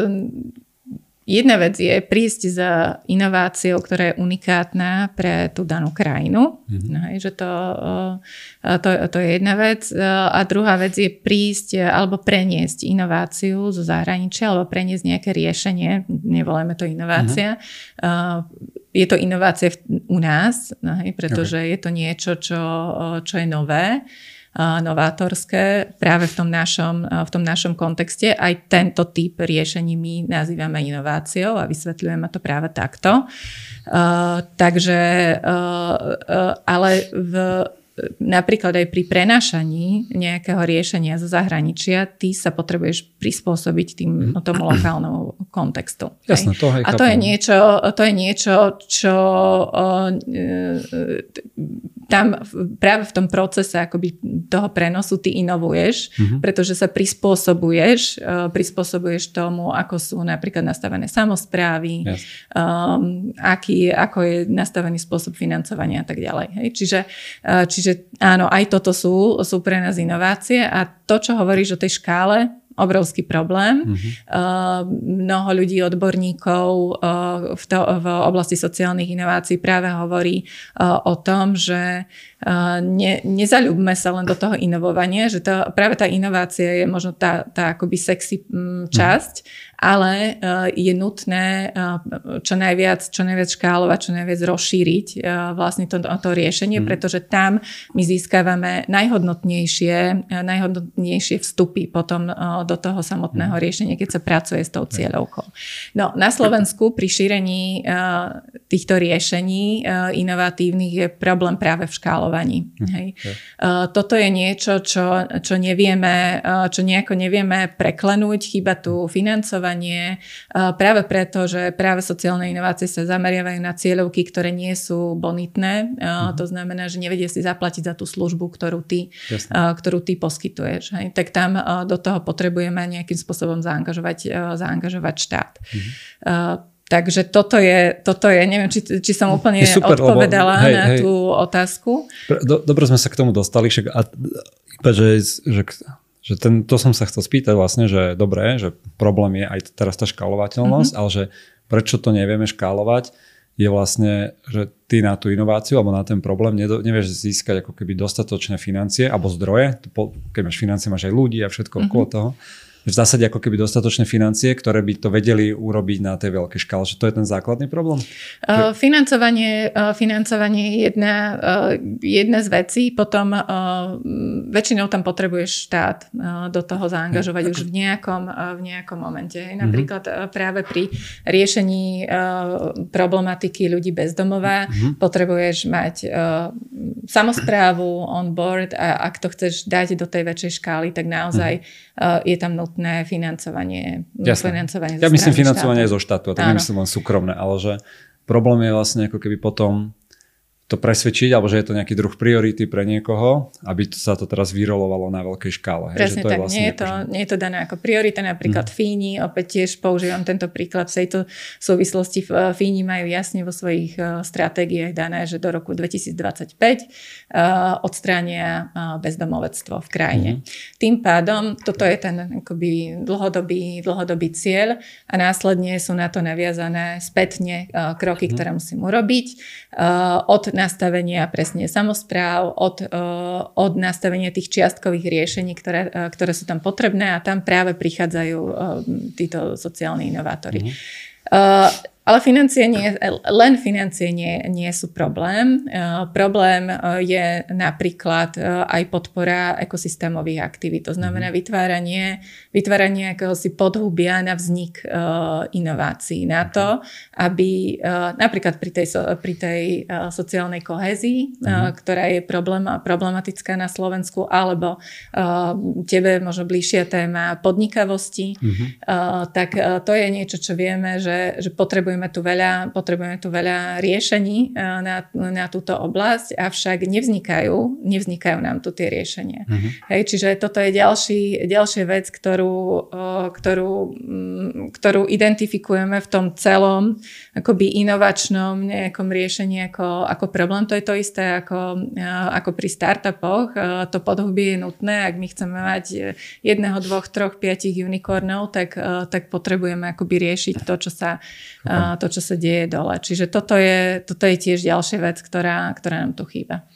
jedna vec je prísť za inováciou, ktorá je unikátna pre tú danú krajinu. Mm-hmm. No, že to, to, to je jedna vec. A druhá vec je prísť alebo preniesť inováciu zo zahraničia alebo preniesť nejaké riešenie. Nevoláme to inovácia. Mm-hmm. Je to inovácia u nás, no, pretože okay. je to niečo, čo, čo je nové. Novátorské práve v tom našom, v tom našom kontexte. Aj tento typ riešení my nazývame inováciou a vysvetľujeme to práve takto. Uh, takže, uh, uh, ale v napríklad aj pri prenášaní nejakého riešenia zo zahraničia, ty sa potrebuješ prispôsobiť tým, tomu lokálnemu kontextu. Jasné, to a to je, niečo, to je niečo, čo uh, tam práve v tom procese akoby toho prenosu ty inovuješ, mm-hmm. pretože sa prispôsobuješ, uh, prispôsobuješ tomu, ako sú napríklad nastavené samosprávy, yes. um, aký, ako je nastavený spôsob financovania a tak ďalej. Hej? Čiže, uh, čiže Čiže áno, aj toto sú, sú pre nás inovácie a to, čo hovoríš o tej škále, obrovský problém. Mm-hmm. Uh, mnoho ľudí, odborníkov uh, v, to, v oblasti sociálnych inovácií práve hovorí uh, o tom, že uh, ne, nezaľúbme sa len do toho inovovania, že to, práve tá inovácia je možno tá, tá akoby sexy um, časť, mm-hmm. ale uh, je nutné uh, čo najviac, čo najviac škálovať, čo najviac rozšíriť uh, vlastne to, to riešenie, mm-hmm. pretože tam my získavame najhodnotnejšie, uh, najhodnotnejšie vstupy potom uh, do toho samotného riešenia, keď sa pracuje s tou cieľovkou. No, na Slovensku pri šírení uh, týchto riešení uh, inovatívnych je problém práve v škálovaní. Hej. Uh, toto je niečo, čo, čo nevieme, uh, čo nejako nevieme preklenúť, chýba tu financovanie, uh, práve preto, že práve sociálne inovácie sa zameriavajú na cieľovky, ktoré nie sú bonitné. Uh, uh-huh. To znamená, že nevedia si zaplatiť za tú službu, ktorú ty, uh, ktorú ty poskytuješ. Hej. Tak tam uh, do toho potrebujeme budeme nejakým spôsobom zaangažovať, zaangažovať štát. Mm-hmm. Uh, takže toto je, toto je, neviem, či, či som úplne super, odpovedala lebo, hej, na hej. tú otázku. Do, dobre sme sa k tomu dostali, však a, že, že, že ten, to som sa chcel spýtať vlastne, že dobre, že problém je aj teraz tá škálovateľnosť, mm-hmm. ale že prečo to nevieme škálovať, je vlastne, že ty na tú inováciu alebo na ten problém nevieš získať ako keby dostatočné financie alebo zdroje. Keď máš financie, máš aj ľudí a všetko mm-hmm. okolo toho. V zásade ako keby dostatočné financie, ktoré by to vedeli urobiť na tej veľkej škále. Že to je ten základný problém? Uh, financovanie, uh, financovanie je jedna, uh, jedna z vecí. Potom uh, väčšinou tam potrebuješ štát uh, do toho zaangažovať ja, už v nejakom, uh, v nejakom momente. Napríklad uh, práve pri riešení uh, problematiky ľudí bez domova uh-huh. potrebuješ mať uh, samosprávu on board a ak to chceš dať do tej väčšej škály, tak naozaj uh-huh. uh, je tam nutné financovanie. financovanie ja myslím financovanie štátu. Aj zo štátu, a to nemyslím len súkromné, ale že problém je vlastne ako keby potom to presvedčiť, alebo že je to nejaký druh priority pre niekoho, aby to sa to teraz vyrolovalo na veľkej škále. Hej? Presne že to tak, je vlastne nie, je to, akože... nie je to dané ako priorita, napríklad mm. Fíni, opäť tiež používam tento príklad v tejto súvislosti. Fíni majú jasne vo svojich uh, stratégiách dané, že do roku dvetisícdvadsaťpäť uh, odstránia uh, bezdomovectvo v krajine. Mm. Tým pádom, toto je ten akoby dlhodobý, dlhodobý cieľ a následne sú na to naviazané spätne uh, kroky, mm. ktoré musím urobiť. Uh, od nastavenia presne samospráv, od, uh, od nastavenia tých čiastkových riešení, ktoré, uh, ktoré sú tam potrebné a tam práve prichádzajú uh, títo sociálni inovátori. Mm-hmm. Uh, ale financie nie, len financie nie, nie sú problém. Uh, problém uh, je napríklad uh, aj podpora ekosystémových aktivít. To znamená mm-hmm. vytváranie, vytváranie akéhosi podhubia na vznik uh, inovácií. Na to, aby uh, napríklad pri tej, pri tej uh, sociálnej kohézii, mm-hmm. uh, ktorá je problém, problematická na Slovensku, alebo uh, tebe možno bližšia téma podnikavosti, mm-hmm. uh, tak uh, to je niečo, čo vieme, že, že potrebujeme Tu veľa, potrebujeme tu veľa riešení na, na túto oblasť, avšak nevznikajú, nevznikajú nám tu tie riešenia. Uh-huh. Hej, čiže toto je ďalší, ďalšia vec, ktorú, ktorú, ktorú identifikujeme v tom celom akoby inovačnom nejakom riešení ako, ako problém. To je to isté ako, ako pri startupoch. To podhubie je nutné, ak my chceme mať jedného, dvoch, troch, piatich unicornov, tak, tak potrebujeme akoby riešiť to, čo sa to, čo sa deje dole. Čiže toto je, toto je tiež ďalšia vec, ktorá, ktorá nám tu chýba.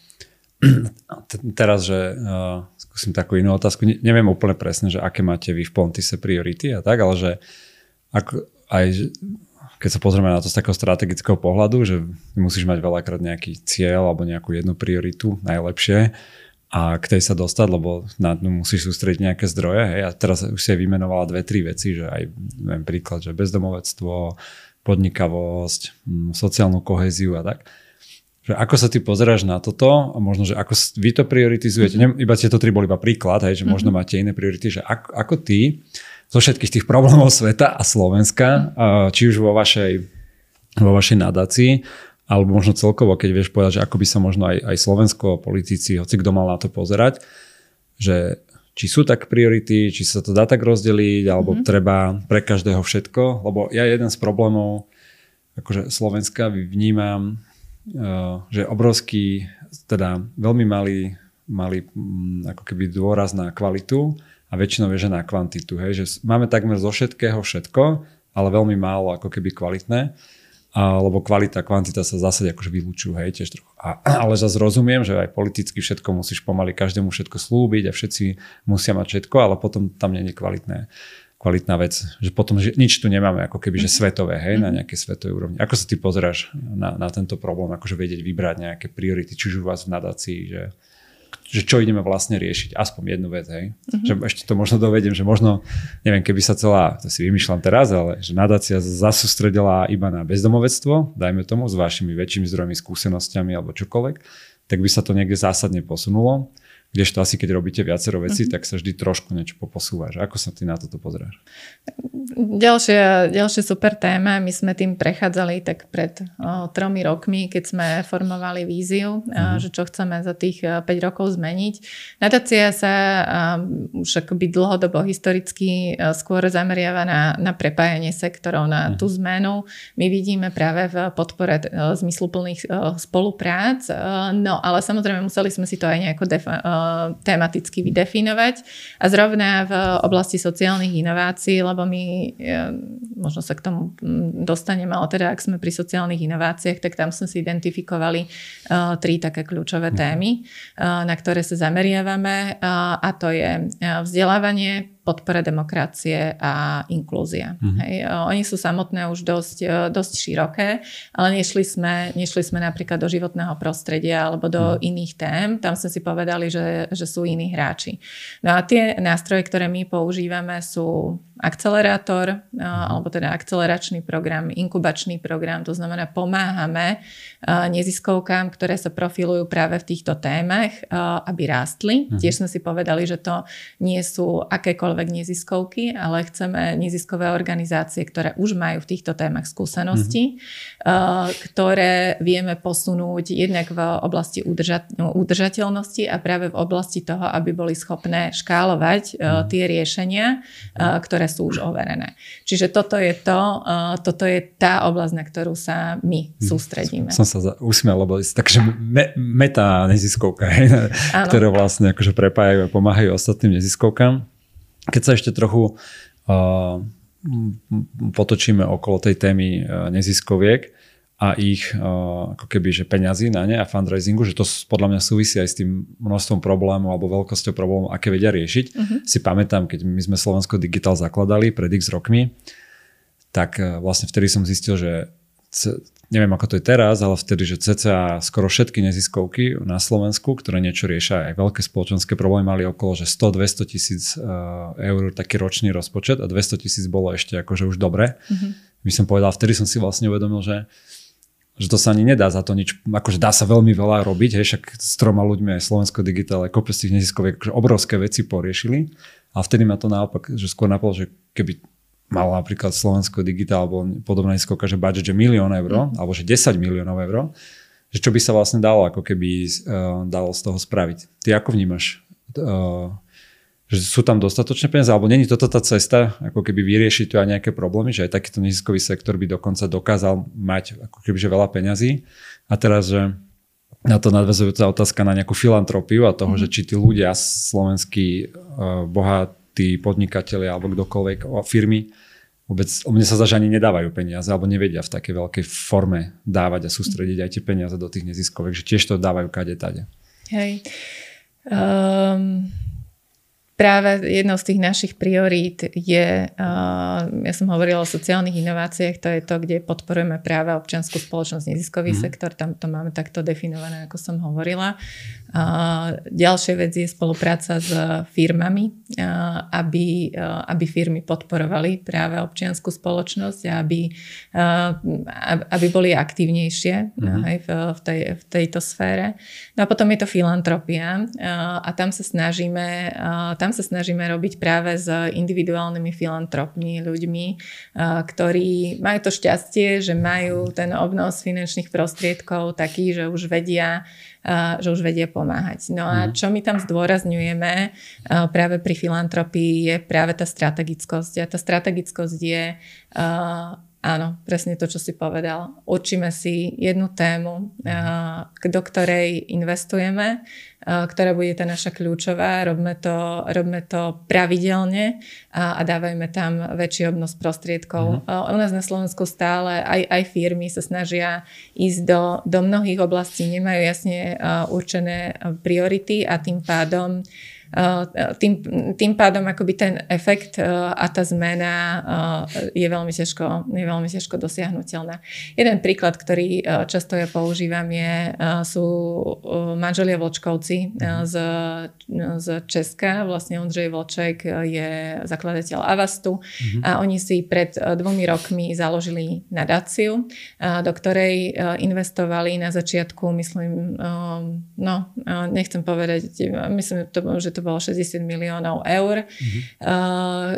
Teraz, že uh, skúsim takú inú otázku. Ne, neviem úplne presne, že aké máte vy v Pontise priority a tak, ale že ako, aj keď sa pozrieme na to z takého strategického pohľadu, že musíš mať veľakrát nejaký cieľ alebo nejakú jednu prioritu, najlepšie, a k tej sa dostať, lebo na ňu musíš sústrediť nejaké zdroje. Hej. A teraz už si aj vymenovala dve, tri veci, že aj neviem, príklad, že bezdomovectvo, podnikavosť, sociálnu kohéziu a tak. Že ako sa ty pozeráš na toto a možno, že ako vy to prioritizujete, mm-hmm. iba tieto tri boli iba príklad, hej, že mm-hmm. možno máte iné priority, že ako, ako ty zo všetkých tých problémov sveta a Slovenska, mm-hmm. či už vo vašej, vo vašej nadácii, alebo možno celkovo, keď vieš povedať, že ako by sa možno aj, aj Slovensko, politici, hoci kto mal na to pozerať, že či sú tak priority, či sa to dá tak rozdeliť, alebo mm-hmm. treba pre každého všetko. Lebo ja jeden z problémov akože Slovenska vnímam, že obrovský, teda veľmi malý, malý ako keby dôraz na kvalitu a väčšinou je, že na kvantitu. Hej? Že máme takmer zo všetkého všetko, ale veľmi málo ako keby kvalitné. A, lebo kvalita a kvantita sa v zásade akože vylúčujú, hej, tiež trochu. A, ale zase rozumiem, že aj politicky všetko musíš pomaly každému všetko slúbiť a všetci musia mať všetko, ale potom tam nie je kvalitné, kvalitná vec, že potom že nič tu nemáme ako keby, že svetové, hej, na nejakej svetovej úrovni. Ako sa ty pozeráš na, na tento problém, akože vedieť vybrať nejaké priority, či už u vás v nadácii, že že čo ideme vlastne riešiť, aspoň jednu vec, hej. Mm-hmm. Že ešte to možno dovediem, že možno, neviem, keby sa celá, to si vymýšľam teraz, ale že nadácia zasústredila iba na bezdomovectvo, dajme tomu, s vašimi väčšími zdrojmi, skúsenosťami alebo čokoľvek, tak by sa to niekde zásadne posunulo. Kdežto asi, keď robíte viacero vecí, mm-hmm. tak sa vždy trošku niečo poposúvaš. Ako sa ty na toto pozeráš? Ďalšia, ďalšia super téma. My sme tým prechádzali tak pred o, tromi rokmi, keď sme formovali víziu, mm-hmm. a, že čo chceme za tých päť rokov zmeniť. Nadácia sa a, už akoby dlhodobo historicky a, skôr zameriava na, na prepájanie sektorov, na mm-hmm. tú zmenu. My vidíme práve v podpore a, zmysluplných a, spoluprác. A, no, ale samozrejme museli sme si to aj nejako definovať, tematicky vydefinovať a zrovna v oblasti sociálnych inovácií, lebo my možno sa k tomu dostaneme, ale teda ak sme pri sociálnych inováciách, tak tam sme si identifikovali uh, tri také kľúčové témy, uh, na ktoré sa zameriavame uh, a to je vzdelávanie, podpora demokracie a inklúzia. Mm-hmm. Hej. Oni sú samotné už dosť, dosť široké, ale nešli sme, nešli sme napríklad do životného prostredia alebo do mm. iných tém. Tam sme si povedali, že, že sú iní hráči. No a tie nástroje, ktoré my používame, sú akcelerátor, alebo teda akceleračný program, inkubačný program, to znamená pomáhame neziskovkám, ktoré sa profilujú práve v týchto témach, aby rástli. Uh-huh. Tiež sme si povedali, že to nie sú akékoľvek neziskovky, ale chceme neziskové organizácie, ktoré už majú v týchto témach skúsenosti, uh-huh. ktoré vieme posunúť jednak v oblasti udrža- udržateľnosti a práve v oblasti toho, aby boli schopné škálovať uh, tie riešenia, uh, ktoré sú už overené. Čiže toto je to, uh, toto je tá oblasť, na ktorú sa my sústredíme. Som sa usmial, lebo je takže me, meta neziskovka, ktoré vlastne akože prepájajú a pomáhajú ostatným neziskovkám. Keď sa ešte trochu uh, potočíme okolo tej témy uh, neziskoviek a ich uh, ako keby, že peňazí na ne a fundraisingu, že to podľa mňa súvisí aj s tým množstvom problémov alebo veľkosťou problémov, aké vedia riešiť. Uh-huh. Si pamätám, keď my sme Slovensko Digital zakladali pred x rokmi, tak uh, vlastne vtedy som zistil, že c- neviem ako to je teraz, ale vtedy, že cca skoro všetky neziskovky na Slovensku, ktoré niečo riešia, aj veľké spoločenské problémy, mali okolo že sto až dvesto tisíc uh, eur taký ročný rozpočet a dvesto tisíc bolo ešte akože už dobre. Uh-huh. My som povedal, vtedy som si vlastne uvedomil, že že to sa ani nedá za to nič, akože dá sa veľmi veľa robiť, hej, však s troma ľuďmi aj Slovensko Digital, aj kopec tých neziskoviek, akože obrovské veci poriešili a vtedy ma to naopak, že skôr napadlo, že keby malo napríklad Slovensko Digital alebo podobná neziskovka, že budget, že milión eur, mm. alebo že desať miliónov eur, že čo by sa vlastne dalo, ako keby uh, dalo z toho spraviť. Ty ako vnímaš? Uh, že sú tam dostatočné peniaze, alebo není toto tá cesta, ako keby vyriešiť tu aj nejaké problémy, že aj takýto neziskový sektor by dokonca dokázal mať ako keby že veľa peňazí. A teraz, že na to nadväzujúca otázka na nejakú filantropiu a toho, mm. že či tí ľudia, slovenskí uh, bohatí podnikatelia alebo kdokoľvek firmy, vôbec, mne sa zdá, že ani nedávajú peniaze alebo nevedia v takej veľkej forme dávať a sústrediť aj tie peniaze do tých neziskovek, že tiež to dávajú kade tade. Hej. Um... Práve jednou z tých našich priorít je, uh, ja som hovorila o sociálnych inováciách, to je to, kde podporujeme práve občiansku spoločnosť, neziskový mm. sektor, tam to máme takto definované, ako som hovorila. Uh, ďalšia vec je spolupráca s firmami, uh, aby, uh, aby firmy podporovali práve občiansku spoločnosť a aby, uh, aby boli aktívnejšie mm. aj v, v, tej, v tejto sfére. No a potom je to filantropia uh, a tam sa snažíme uh, tam sa snažíme robiť práve s individuálnymi filantropmi, ľuďmi, ktorí majú to šťastie, že majú ten obnos finančných prostriedkov taký, že už vedia, že už vedia pomáhať. No a čo my tam zdôrazňujeme práve pri filantropii je práve tá strategickosť. A tá strategickosť je áno, presne to, čo si povedal. Určíme si jednu tému, do ktorej investujeme, ktorá bude tá naša kľúčová. Robme to, robme to pravidelne a, a dávajme tam väčší obnos prostriedkov. Mm. U nás na Slovensku stále aj, aj firmy sa snažia ísť do, do mnohých oblastí, nemajú jasne určené priority a tým pádom Tým, tým pádom akoby ten efekt a tá zmena je veľmi ťažko, je veľmi ťažko dosiahnuteľná. Jeden príklad, ktorý často ja používam je, sú manželia Vlčkovci z, z Česka. Vlastne Ondřej Vlček je zakladateľ Avastu mm-hmm. a oni si pred dvomi rokmi založili nadáciu, do ktorej investovali na začiatku, myslím, no, nechcem povedať, myslím, že to to bolo šesťdesiat miliónov eur, mm-hmm. uh,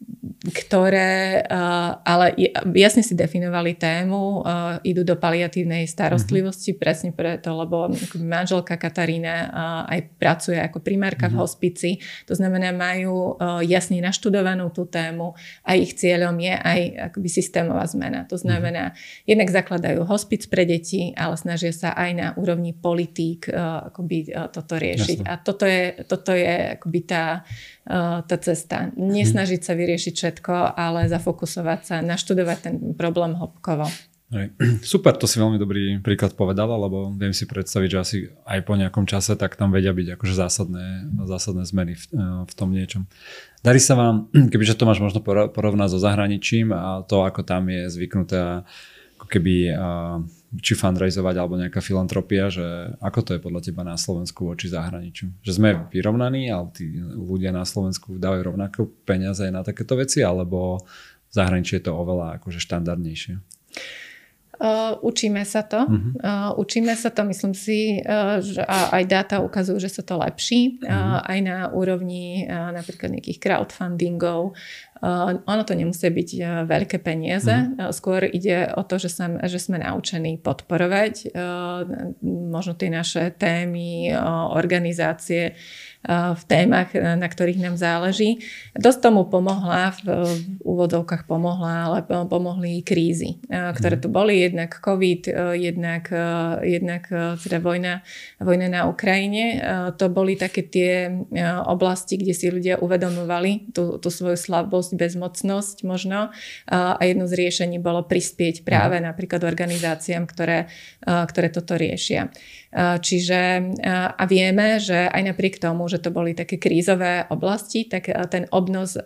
ktoré uh, ale jasne si definovali tému, uh, idú do paliatívnej starostlivosti, mm-hmm. presne preto, lebo manželka Katarína uh, aj pracuje ako primárka mm-hmm. v hospici, to znamená, majú uh, jasne naštudovanú tú tému a ich cieľom je aj akoby systémová zmena. To znamená, mm-hmm. jednak zakladajú hospic pre deti, ale snažia sa aj na úrovni politík uh, akoby uh, toto riešiť. Jasne. A toto je, toto je akoby tá, uh, tá cesta. Nesnažiť sa vyriešiť všetko, ale zafokusovať sa, naštudovať ten problém hĺbkovo. Super, to si veľmi dobrý príklad povedala, lebo viem si predstaviť, že asi aj po nejakom čase tak tam vedia byť akože zásadné, zásadné zmeny v, v tom niečom. Darí sa vám, kebyže to máš možno porovnať so zahraničím a to, ako tam je zvyknuté ako keby či fundraizovať, alebo nejaká filantropia, že ako to je podľa teba na Slovensku voči zahraničiu? Že sme vyrovnaní, ale tí ľudia na Slovensku dávajú rovnako peniaze aj na takéto veci, alebo v zahraničí je to oveľa akože štandardnejšie? Uh, učíme sa to. Uh-huh. Uh, učíme sa to, myslím si, uh, že aj dáta ukazujú, že sa to lepší. Uh-huh. Uh, aj na úrovni uh, napríklad nejakých crowdfundingov. Uh, ono to nemusí byť uh, veľké peniaze. Uh-huh. Uh, skôr ide o to, že, sa, že sme naučení podporovať uh, možno tie naše témy, uh, organizácie v témach, na ktorých nám záleží. Dosť tomu pomohla, v, v úvodzovkách pomohla, ale pomohli krízy, ktoré tu boli, jednak COVID, jednak, jednak teda vojna, vojna na Ukrajine. To boli také tie oblasti, kde si ľudia uvedomovali tú, tú svoju slabosť, bezmocnosť možno, a jedno z riešení bolo prispieť práve napríklad organizáciám, ktoré, ktoré toto riešia. Čiže a vieme, že aj napriek tomu, že to boli také krízové oblasti, tak ten obnos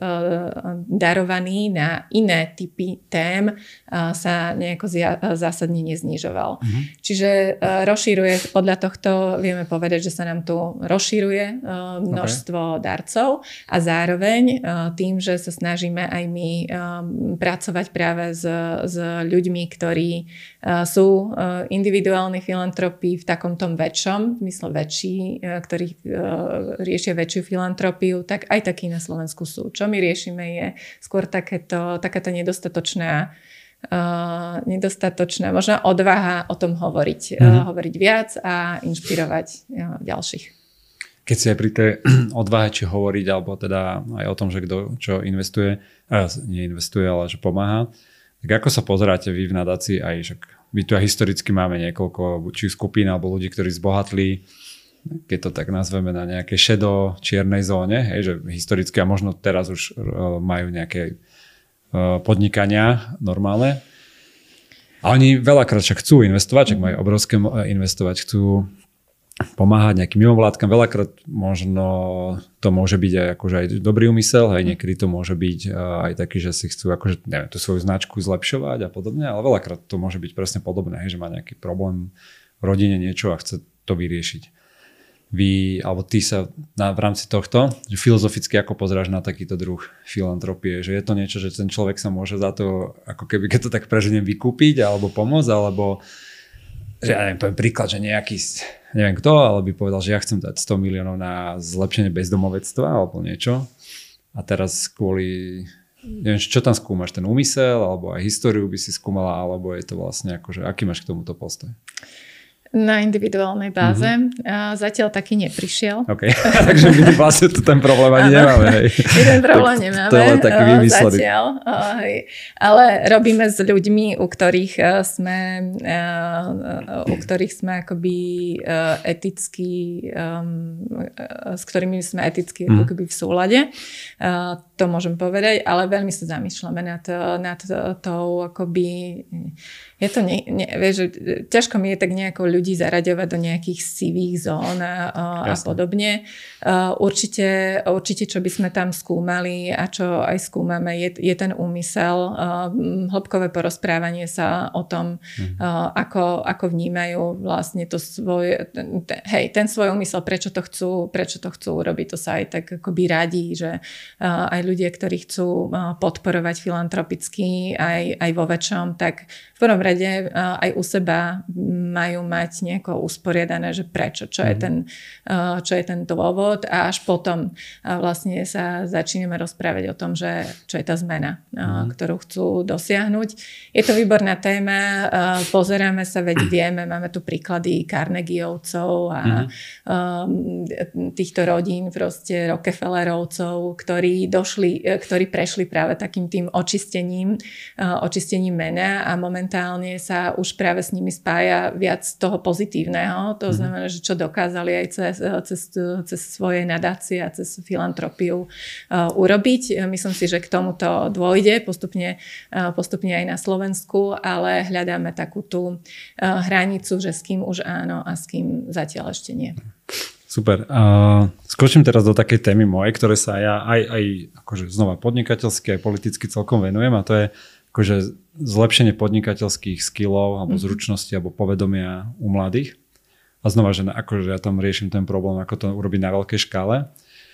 darovaný na iné typy tém sa nejako zásadne neznižoval. Uh-huh. Čiže rozšíruje, podľa tohto vieme povedať, že sa nám tu rozšíruje množstvo okay. darcov a zároveň tým, že sa snažíme aj my pracovať práve s, s ľuďmi, ktorí sú individuálni filantropi v takom tom väčšom, v mysle väčší, ktorí riešia väčšiu filantropiu, tak aj takí na Slovensku sú. Čo my riešime je skôr takéto, takáto nedostatočná Uh, nedostatočná možno odvaha o tom hovoriť. Mm-hmm. Uh, hovoriť viac a inšpirovať uh, ďalších. Keď si aj pri tej odvahe, či hovoriť, alebo teda aj o tom, že kto čo investuje, uh, neinvestuje, ale že pomáha, tak ako sa pozeráte vy v nadácii aj, že my tu aj historicky máme niekoľko či skupín alebo ľudí, ktorí zbohatli, keď to tak nazveme, na nejakej šedo čiernej zóne, hej, že historicky a možno teraz už uh, majú nejaké podnikania normálne. A oni veľakrát však chcú investovať, však majú obrovské investovať, chcú pomáhať nejakým mimovládkam. Veľakrát možno to môže byť aj, akože aj dobrý úmysel, aj niekedy to môže byť aj taký, že si chcú akože, neviem, tú svoju značku zlepšovať a podobne, ale veľakrát to môže byť presne podobné, že má nejaký problém v rodine niečo a chce to vyriešiť. Vy, alebo ty sa na, v rámci tohto, že filozoficky ako pozráš na takýto druh filantropie, že je to niečo, že ten človek sa môže za to, ako keby, keď to tak preženiem, vykúpiť alebo pomôcť, alebo že ja neviem, poviem príklad, že nejaký, neviem kto, ale by povedal, že ja chcem dať sto miliónov na zlepšenie bezdomovectva alebo niečo a teraz kvôli, neviem, čo tam skúmaš, ten úmysel alebo aj históriu by si skúmala, alebo je to vlastne akože, aký máš k tomuto postoj? Na individuálnej báze. Mm-hmm. Zatiaľ taký neprišiel. OK, takže my vlastne tu ten problém ani nemáme. Hej. My ten problém nemáme. To je len taký vymyslený. Zatiaľ. Ale robíme s ľuďmi, u ktorých sme u ktorých sme akoby eticky s ktorými sme eticky mm. akoby v súlade. To môžem povedať, ale veľmi sa zamýšľame nad, nad tou akoby je to nie, nie, vieš, ťažko mi je tak nejako ľudí zaraďovať do nejakých sivých zón a, a podobne. Uh, určite, určite, čo by sme tam skúmali a čo aj skúmame, je, je ten úmysel, uh, hĺbkové porozprávanie sa o tom, mm. uh, ako, ako vnímajú vlastne to svoje, ten, ten, hej, ten svoj úmysel, prečo to chcú, prečo to chcú urobiť. To sa aj tak akoby radí, že uh, aj ľudia, ktorí chcú uh, podporovať filantropicky aj, aj vo väčšom, tak v prvom rade aj u seba majú mať nejako usporiadané, že prečo, čo je ten, čo je ten dôvod a až potom vlastne sa začíname rozprávať o tom, že čo je tá zmena, mm. ktorú chcú dosiahnuť. Je to výborná téma, pozeráme sa, veď vieme, máme tu príklady Carnegieovcov a mm. týchto rodín, proste Rockefellerovcov, ktorí došli, ktorí prešli práve takým tým očistením, očistením mena a momentálne sa už práve s nimi spája viac toho pozitívneho. To znamená, že čo dokázali aj cez, cez, cez svoje nadácie a cez filantropiu uh, urobiť. Myslím si, že k tomuto dôjde postupne, uh, postupne aj na Slovensku, ale hľadáme takú tú uh, hranicu, že s kým už áno a s kým zatiaľ ešte nie. Super. Uh, skočím teraz do takej témy mojej, ktoré sa ja aj, aj akože znova podnikateľsky, aj politicky celkom venujem, a to je akože zlepšenie podnikateľských skillov alebo zručností alebo povedomia u mladých. A znova, že akože ja tam riešim ten problém, ako to urobiť na veľkej škále.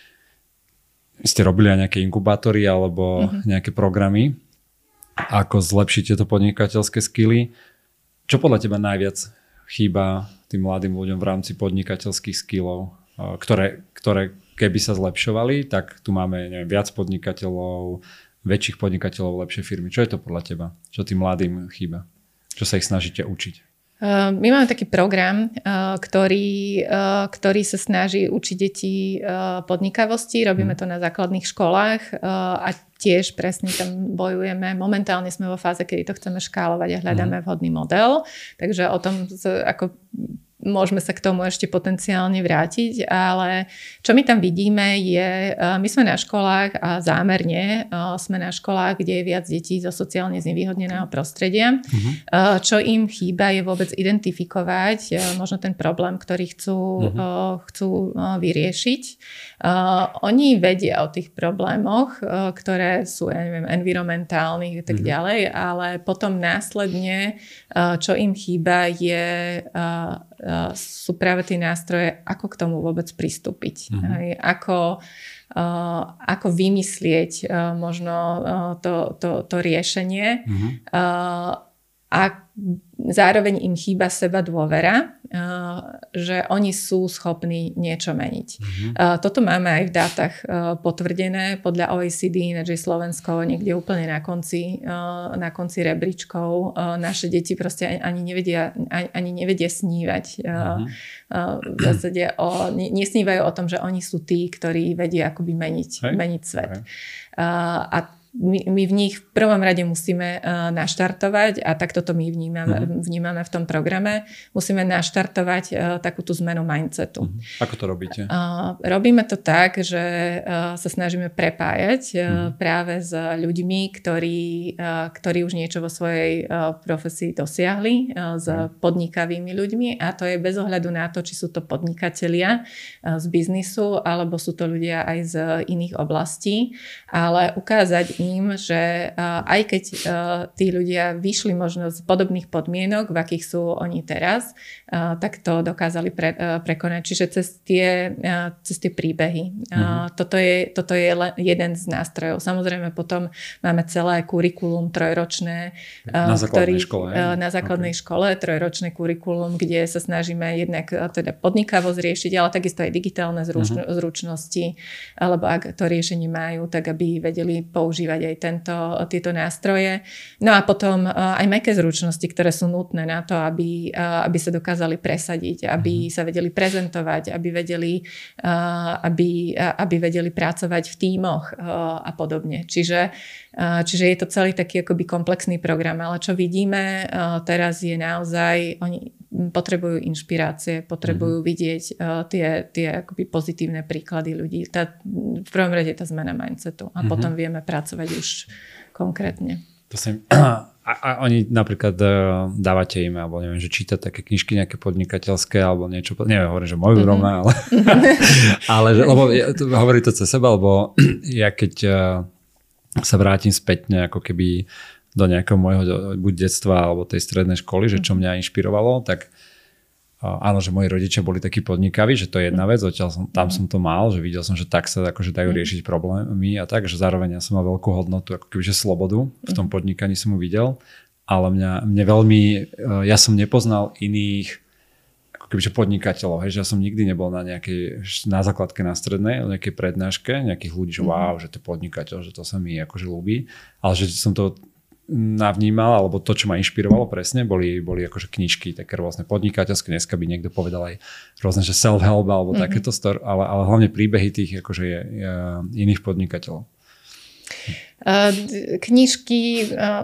Ste robili aj nejaké inkubátory alebo uh-huh. nejaké programy, ako zlepšiť tieto podnikateľské skilly. Čo podľa teba najviac chýba tým mladým ľuďom v rámci podnikateľských skillov, ktoré, ktoré keby sa zlepšovali, tak tu máme neviem, viac podnikateľov, väčších podnikateľov, lepšie firmy. Čo je to podľa teba? Čo tým mladým chýba? Čo sa ich snažíte učiť? My máme taký program, ktorý, ktorý sa snaží učiť deti podnikavosti. Robíme to na základných školách a tiež presne tam bojujeme. Momentálne sme vo fáze, kedy to chceme škálovať a hľadáme vhodný model. Takže o tom ako môžeme sa k tomu ešte potenciálne vrátiť, ale čo my tam vidíme je, my sme na školách a zámerne sme na školách, kde je viac detí zo sociálne znevýhodneného prostredia. Uh-huh. Čo im chýba je vôbec identifikovať možno ten problém, ktorý chcú, uh-huh. chcú vyriešiť. Oni vedia o tých problémoch, ktoré sú, ja neviem, environmentálnych a tak uh-huh. ďalej, ale potom následne, čo im chýba je sú práve tie nástroje, ako k tomu vôbec pristúpiť. Uh-huh. Hej, ako, uh, ako vymyslieť uh, možno uh, to, to, to riešenie. Uh-huh. Uh, a zároveň im chýba seba dôvera, že oni sú schopní niečo meniť. Mm-hmm. Toto máme aj v dátach potvrdené. Podľa O E C D, ináč je Slovensko niekde úplne na konci, na konci rebríčkov. Naše deti proste ani nevedia, ani nevedia snívať. Mm-hmm. V zásade o, nesnívajú o tom, že oni sú tí, ktorí vedia akoby meniť, hey. meniť svet. Hey. A My, my v nich v prvom rade musíme uh, naštartovať a takto to my vnímame, uh-huh. vnímame v tom programe. Musíme naštartovať uh, takúto zmenu mindsetu. Uh-huh. Ako to robíte? Uh, robíme to tak, že uh, sa snažíme prepájať uh, uh-huh. práve s ľuďmi, ktorí, uh, ktorí už niečo vo svojej uh, profesii dosiahli, uh, s uh-huh. podnikavými ľuďmi, a to je bez ohľadu na to, či sú to podnikatelia uh, z biznisu, alebo sú to ľudia aj z iných oblastí, ale ukázať im, že uh, aj keď uh, tí ľudia vyšli možno z podobných podmienok, v akých sú oni teraz, uh, tak to dokázali pre, uh, prekonať. Čiže cez tie, uh, cez tie príbehy. Uh, uh-huh. toto, je, toto je len jeden z nástrojov. Samozrejme potom máme celé kurikulum trojročné. Uh, na základnej ktorý, škole. Uh, na základnej okay. škole, trojročné kurikulum, kde sa snažíme jednak uh, teda podnikavosť riešiť, ale takisto aj digitálne zruč- uh-huh. zručnosti, alebo ak to riešenie majú, tak aby vedeli používať aj tento, tieto nástroje. No a potom uh, aj mäkké zručnosti, ktoré sú nutné na to, aby, uh, aby sa dokázali presadiť, aby sa vedeli prezentovať, aby vedeli, uh, aby, uh, aby vedeli pracovať v tímoch uh, a podobne. Čiže, uh, čiže je to celý taký akoby komplexný program, ale čo vidíme uh, teraz je naozaj, oni potrebujú inšpirácie, potrebujú mm-hmm. vidieť uh, tie, tie akoby pozitívne príklady ľudí. Tá, v prvom rade tá zmena mindsetu a mm-hmm. potom vieme pracovať už konkrétne. To sa im, a, a oni napríklad uh, dávate im, alebo neviem, že čítať také knižky nejaké podnikateľské, alebo niečo, neviem, hovorím, že moju mm-hmm. rovná, ale, ale že, lebo ja, to, hovorí to cez seba, lebo ja keď uh, sa vrátim spätne, ako keby do nejakého môjho buď detstva alebo tej strednej školy, že čo mňa inšpirovalo, tak áno, že moji rodičia boli takí podnikaví, že to je jedna vec, odtiaľ som, tam som to mal, že videl som, že tak sa akože dajú riešiť problémy a tak, že zároveň ja som mal veľkú hodnotu, ako kebyže slobodu v tom podnikaní som ju videl, ale mňa, mne veľmi, ja som nepoznal iných ako kebyže podnikateľov, hej, že ja som nikdy nebol na nejakej, na základke na strednej, na nejakej prednáške, nejakých ľudí, že wow, že to je podnikateľ, že to sa mi akože ľúbi, ale že som to navnímal, alebo to, čo ma inšpirovalo presne, boli, boli akože knižky, také rôzne podnikateľské, dneska by niekto povedal aj rôzne, že self-help, alebo mm-hmm. takéto, stor, ale, ale hlavne príbehy tých akože je, je, iných podnikateľov. Uh, knižky, uh,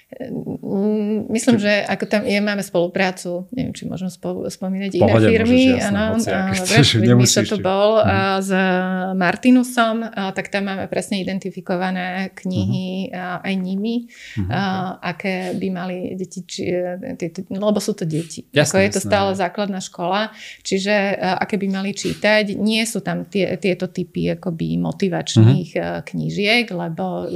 myslím, či... že ako tam je, máme spoluprácu, neviem, či môžem spo, spomínať iné Pohode, firmy, môžeš, jasné, áno, Mišo to bol uh, s Martinusom, uh, tak tam máme presne identifikované knihy uh, aj nimi, uh-huh. uh, aké by mali deti, či, uh, lebo sú to deti. Jasné, ako je to jasné. Stále základná škola, čiže uh, aké by mali čítať, nie sú tam tie, tieto typy akoby motivačných uh-huh. uh, knížiek, lebo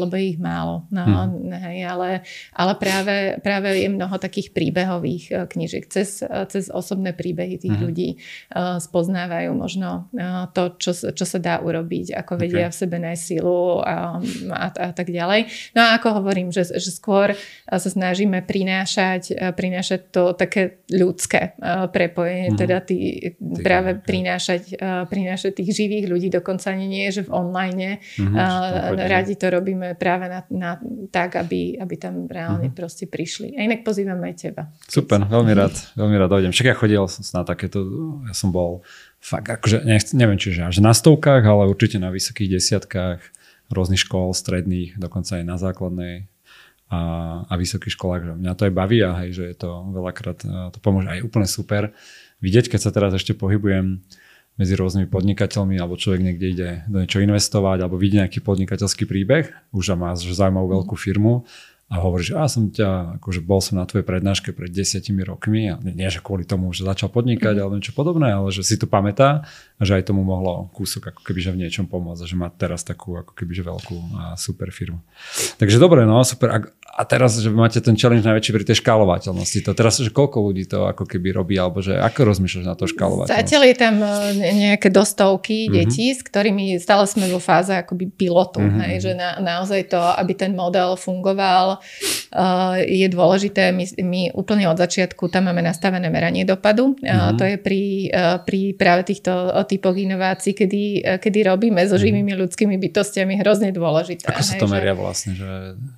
lebo je ich málo. No, hmm. hej, ale, ale práve, práve je mnoho takých príbehových knížiek. Cez, cez osobné príbehy tých hmm. ľudí uh, spoznávajú možno uh, to, čo, čo sa dá urobiť, ako vedia okay. v sebe nájsť silu a, a, a tak ďalej. No a ako hovorím, že, že skôr sa snažíme prinášať, prinášať to také ľudské uh, prepojenie, hmm. teda tý, práve okay. prinášať, uh, prinášať tých živých ľudí, dokonca ani nie, že v online. Mm-hmm, uh, radi to robíme práve na, na, tak, aby, aby tam reálne mm-hmm. proste prišli. A inak pozývame aj teba. Super, veľmi rád, veľmi rád dojdem. Však ja chodil som na takéto, ja som bol fakt akože, nechc, neviem čiže až na stovkách, ale určite na vysokých desiatkách rôznych škôl, stredných, dokonca aj na základnej a, a vysokých školách. Že mňa to aj baví a hej, že je to veľakrát, to pomôže aj úplne super vidieť, keď sa teraz ešte pohybujem medzi rôznymi podnikateľmi, alebo človek niekde ide do niečo investovať, alebo vidí nejaký podnikateľský príbeh, už má zaujímavú veľkú firmu a hovorí, že ja som ťa, akože bol som na tvojej prednáške pred desiatimi rokmi a nie, že kvôli tomu, že začal podnikať alebo niečo podobné, ale že si to pamätá a že aj tomu mohlo kúsok ako keby, že v niečom pomôcť a že má teraz takú ako keby, že veľkú a super firmu. Takže dobre, no super. A, a teraz, že máte ten challenge najväčší pri tej škálovateľnosti, to teraz, že koľko ľudí to ako keby robí, alebo že ako rozmýšľaš na to škálovateľnosť? Zatiaľ je tam nejaké dostovky mm-hmm. detí, s ktorými stále sme vo fáze akoby pilotu, mm-hmm. hej, že na, naozaj to, aby ten model fungoval, uh, je dôležité. My, my úplne od začiatku tam máme nastavené meranie dopadu. Mm-hmm. Uh, to je pri, uh, pri práve týchto typoch inovácií, kedy, uh, kedy robíme so živými ľudskými bytostiami hrozne dôležité. Ako sa to hej, meria že... vlastne? Že...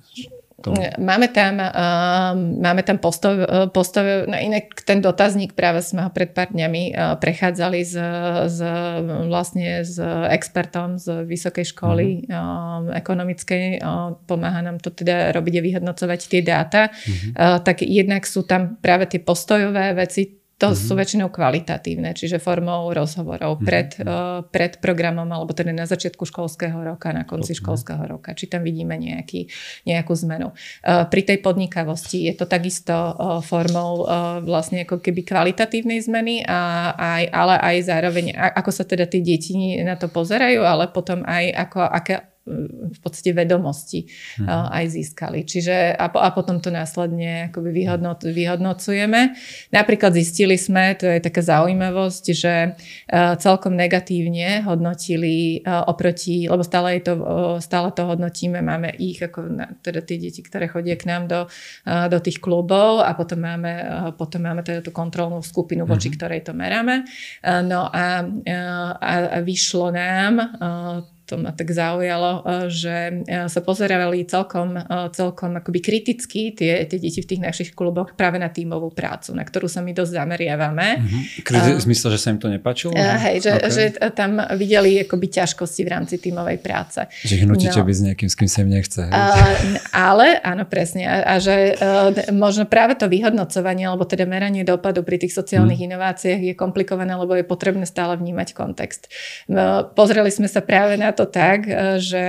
Máme tam, uh, máme tam postov, postov, no inak ten dotazník, práve sme ho pred pár dňami uh, prechádzali s, s, vlastne s expertom z vysokej školy uh-huh. uh, ekonomickej, uh, pomáha nám to teda robiť a vyhodnocovať tie dáta, uh-huh. uh, tak jednak sú tam práve tie postojové veci. To mm-hmm. sú väčšinou kvalitatívne, čiže formou rozhovorov mm-hmm. pred, uh, pred programom, alebo teda na začiatku školského roka, na konci okay. školského roka. Či tam vidíme nejaký, nejakú zmenu. Uh, pri tej podnikavosti je to takisto uh, formou uh, vlastne ako keby kvalitatívnej zmeny, a aj, ale aj zároveň, ako sa teda tí deti na to pozerajú, ale potom aj ako, aké v podstate vedomosti hmm. uh, aj získali. Čiže a, po, a potom to následne akoby vyhodno, vyhodnocujeme. Napríklad zistili sme, to je taká zaujímavosť, že uh, celkom negatívne hodnotili uh, oproti, lebo stále, je to, uh, stále to hodnotíme, máme ich, ako na, teda tie deti, ktoré chodia k nám do, uh, do tých klubov a potom máme, uh, potom máme teda tú kontrolnú skupinu, voči hmm. ktorej to meráme. Uh, no a, uh, a, a vyšlo nám uh, to ma tak zaujalo, že sa pozerali celkom, celkom akoby kriticky tie, tie deti v tých našich kluboch práve na tímovú prácu, na ktorú sa my dosť zameriavame. Mm-hmm. Kriti- uh, zmysle, že sa im to nepáčilo? Uh, hej, že, okay. že tam videli akoby ťažkosti v rámci tímovej práce. Že ich nutíte no. byť s niekým, s kým sa im nechce. Hej? Uh, ale, áno, presne. A, a že uh, možno práve to vyhodnocovanie, alebo teda meranie dopadu pri tých sociálnych mm. inováciách je komplikované, lebo je potrebné stále vnímať kontext. Uh, pozreli sme sa práve na to tak, že,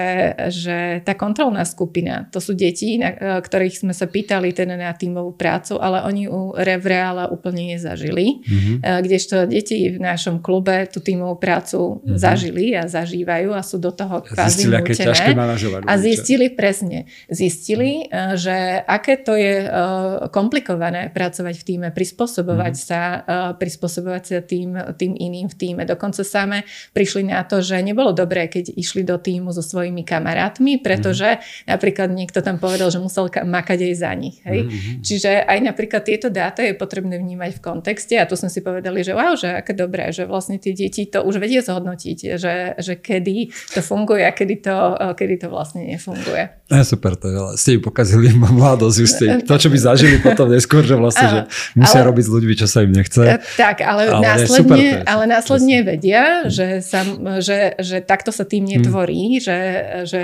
že tá kontrolná skupina, to sú deti, na ktorých sme sa pýtali teda na tímovú prácu, ale oni u v reále úplne nezažili. Mm-hmm. Kdežto deti v našom klube tú tímovú prácu mm-hmm. zažili a zažívajú a sú do toho kvázi nútené. A zistili presne. Zistili, že aké to je komplikované pracovať v tíme, prispôsobovať mm-hmm. sa, prispôsobovať sa tým, tým iným v tíme. Dokonca same prišli na to, že nebolo dobré, keď išli do týmu so svojimi kamarátmi, pretože mm. napríklad niekto tam povedal, že musel makať aj za nich. Hej? Mm-hmm. Čiže aj napríklad tieto dáta je potrebné vnímať v kontexte a tu sme si povedali, že wow, že aké dobré, že vlastne tie deti to už vedia zhodnotiť, že, že kedy to funguje a kedy to, kedy to vlastne nefunguje. Ja, super, to je veľa. Ste ju pokazili mladosť, už ste to, čo by zažili potom neskôr, že vlastne, že musia ale, robiť s ľuďmi, čo sa im nechce. Tak, ale, ale následne, super, ale následne vedia, že, sa, že, že takto sa tým netvorí, hmm. že, že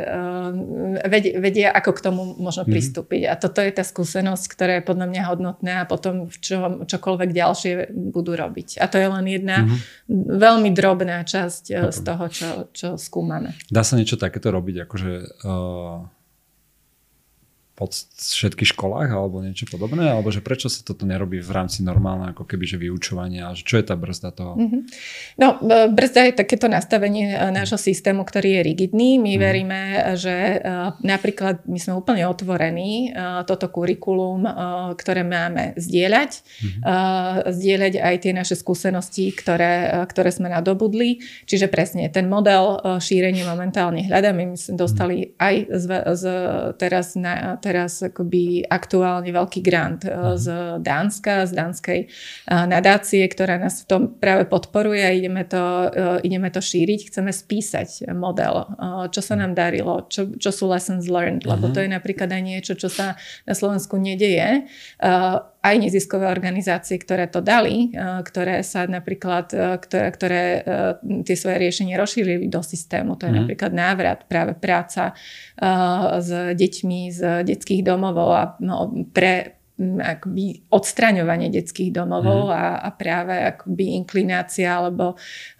uh, vedia, vedia, ako k tomu možno pristúpiť. Hmm. A toto je tá skúsenosť, ktorá je podľa mňa hodnotná a potom čo, čokoľvek ďalšie budú robiť. A to je len jedna hmm. veľmi drobná časť uh, z toho, čo, čo skúmame. Dá sa niečo takéto robiť, akože uh, po všetkých školách alebo niečo podobné? Alebo že prečo sa toto nerobí v rámci normálne ako keby, že vyučovania? Že čo je tá brzda toho? Mm-hmm. No, brzda je takéto nastavenie nášho systému, ktorý je rigidný. My mm-hmm. veríme, že napríklad my sme úplne otvorení toto kurikulum, ktoré máme zdieľať. Mm-hmm. Zdieľať aj tie naše skúsenosti, ktoré, ktoré sme nadobudli. Čiže presne ten model šírenia momentálne hľadáme. My sme dostali mm-hmm. aj z, z, teraz na teraz akoby aktuálne veľký grant uh-huh. z Dánska, z dánskej uh, nadácie, ktorá nás v tom práve podporuje a ideme to, uh, ideme to šíriť. Chceme spísať model, uh, čo sa nám darilo, čo, čo sú lessons learned, uh-huh. lebo to je napríklad aj niečo, čo sa na Slovensku nedeje. Uh, aj neziskové organizácie, ktoré to dali, ktoré sa napríklad, ktoré, ktoré tie svoje riešenie rozšírili do systému. To je mm. napríklad návrat, práve práca s deťmi z detských domovov a no, pre akoby odstraňovanie detských domovov mm. a, a práve akoby inklinácia alebo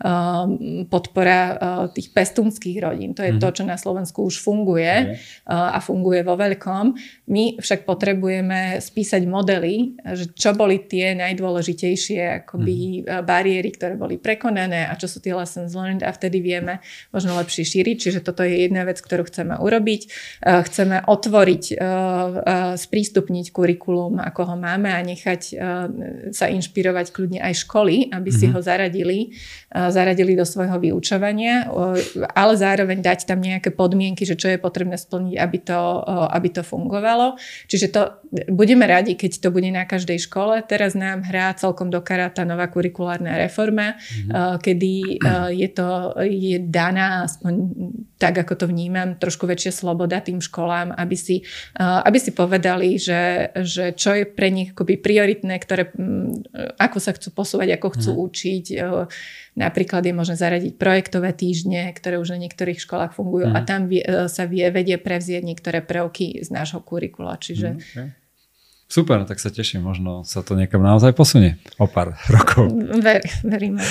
um, podpora uh, tých pestúnskych rodín. To je mm. to, čo na Slovensku už funguje mm. uh, a funguje vo veľkom. My však potrebujeme spísať modely, že čo boli tie najdôležitejšie akoby mm. bariéry, ktoré boli prekonané a čo sú tie lessons learned a vtedy vieme možno lepšie šíriť. Čiže toto je jedna vec, ktorú chceme urobiť. Uh, chceme otvoriť, uh, uh, sprístupniť kurikulum, ako ho máme a nechať uh, sa inšpirovať kľudne aj školy, aby si mm-hmm. ho zaradili, uh, zaradili do svojho vyučovania, uh, ale zároveň dať tam nejaké podmienky, že čo je potrebné splniť, aby to, uh, aby to fungovalo. Čiže to budeme radi, keď to bude na každej škole. Teraz nám hrá celkom do karáta nová kurikulárna reforma, mm-hmm. uh, kedy uh, je to je daná, aspoň tak, ako to vnímam, trošku väčšia sloboda tým školám, aby si, uh, aby si povedali, že, že čo je pre nich akoby prioritné, ktoré, ako sa chcú posúvať, ako chcú mm. učiť. Napríklad je možné zaradiť projektové týždne, ktoré už na niektorých školách fungujú mm. a tam vie, sa vie vedie prevzieť niektoré prvky z nášho kurikula. Čiže... Okay. Super, tak sa teším, možno sa to niekam naozaj posunie o pár rokov. Ver, veríme.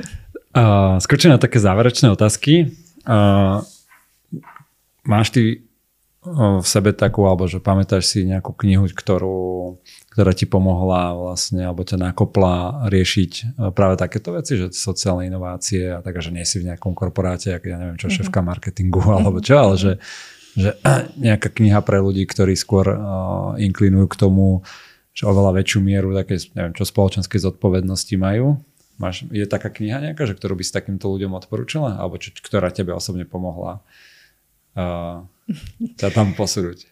Uh, skočím na také záverečné otázky. Uh, máš ty v sebe takú, alebo že pamätáš si nejakú knihu, ktorú, ktorá ti pomohla vlastne, alebo ťa nakopla riešiť práve takéto veci, že sociálne inovácie a tak, že nie si v nejakom korporáte, ako ja neviem čo, mm-hmm. šéfka marketingu alebo čo, ale že, že nejaká kniha pre ľudí, ktorí skôr uh, inklinujú k tomu, že oveľa väčšiu mieru také, neviem čo, spoločenskej zodpovednosti majú. Máš, je taká kniha nejaká, že ktorú by si takýmto ľuďom odporúčila? Alebo čo, ktorá tebe osobne pomohla uh, ťa tam posunúť?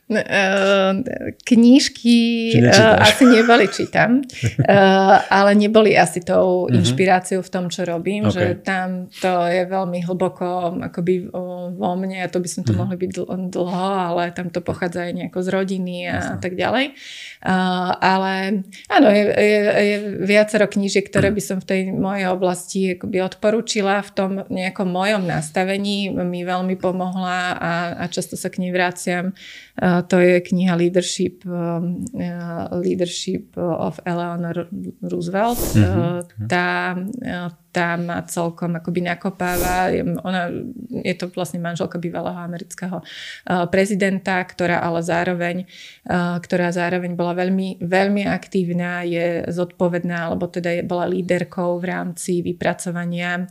Knížky asi neboli, čítam, ale neboli asi tou inšpiráciou v tom, čo robím, okay. Že tam to je veľmi hlboko akoby vo mne a to by som to uh-huh. mohli byť dlho, ale tam to pochádza aj nejako z rodiny a Jasne. Tak ďalej. Ale áno, je, je, je viacero knížiek, ktoré by som v tej mojej oblasti akoby odporúčila v tom nejakom mojom nastavení. Mi veľmi pomohla a, a často sa k nej vraciam. Uh, to je kniha Leadership, um, uh, Leadership of Eleanor Roosevelt. Mm-hmm. Uh, tá, uh, tá ma celkom akoby nakopáva. Ona, je to vlastne manželka bývalého amerického uh, prezidenta, ktorá ale zároveň, uh, ktorá zároveň bola veľmi, veľmi aktívna, je zodpovedná, alebo teda je, bola líderkou v rámci vypracovania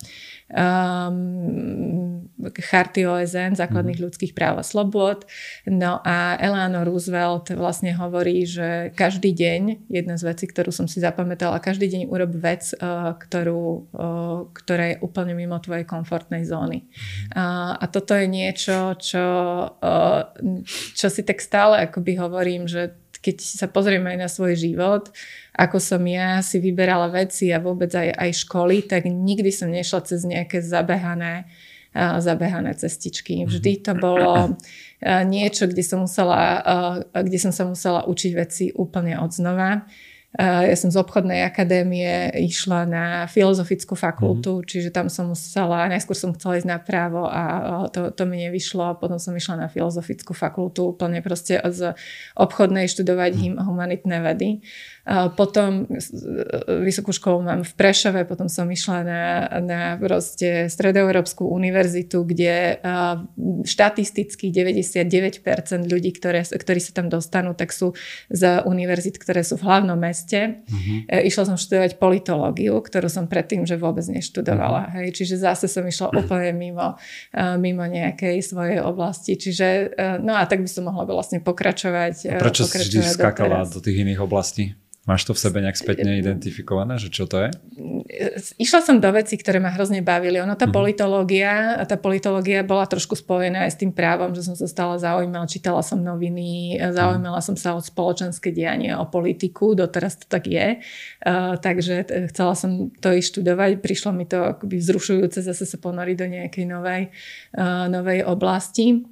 Um, charty ó es en, základných mm. ľudských práv a slobôd. No a Eleanor Roosevelt vlastne hovorí, že každý deň, jedna z vecí, ktorú som si zapamätala, každý deň urob vec, uh, ktorú, uh, ktorá je úplne mimo tvojej komfortnej zóny. Mm. Uh, a toto je niečo, čo, uh, čo si tak stále akoby hovorím, že keď sa pozrieme aj na svoj život, ako som ja si vyberala veci a vôbec aj, aj školy, tak nikdy som nešla cez nejaké zabehané, uh, zabehané cestičky. Vždy to bolo uh, niečo, kde som, musela, uh, kde som sa musela učiť veci úplne od znova. Uh, ja som z obchodnej akadémie išla na filozofickú fakultu, mm. čiže tam som musela, najskôr som chcela ísť na právo a to, to mi nevyšlo, potom som išla na filozofickú fakultu úplne proste z obchodnej študovať mm. humanitné vedy. Potom vysokú školu mám v Prešove, potom som išla na, na proste Stredoeurópsku univerzitu, kde štatisticky deväťdesiatdeväť percent ľudí, ktoré, ktorí sa tam dostanú, tak sú z univerzit, ktoré sú v hlavnom meste. Mm-hmm. Išla som študovať politológiu, ktorú som predtým, že vôbec neštudovala. Mm-hmm. Hej. Čiže zase som išla úplne mimo, mimo nejakej svojej oblasti. Čiže, no a tak by som mohla vlastne pokračovať. A prečo pokračovať si vždy skákala do tých iných oblastí? Máš to v sebe nejak spätne identifikované, že čo to je? Išla som do vecí, ktoré ma hrozne bavili. Ono, tá uh-huh. politológia, tá politológia bola trošku spojená aj s tým právom, že som sa stále zaujímala, čítala som noviny, zaujímala som sa o spoločenské dianie, o politiku, doteraz to tak je. Uh, takže chcela som to ísť študovať, prišlo mi to akoby vzrušujúce zase sa ponoriť do nejakej novej, uh, novej oblasti.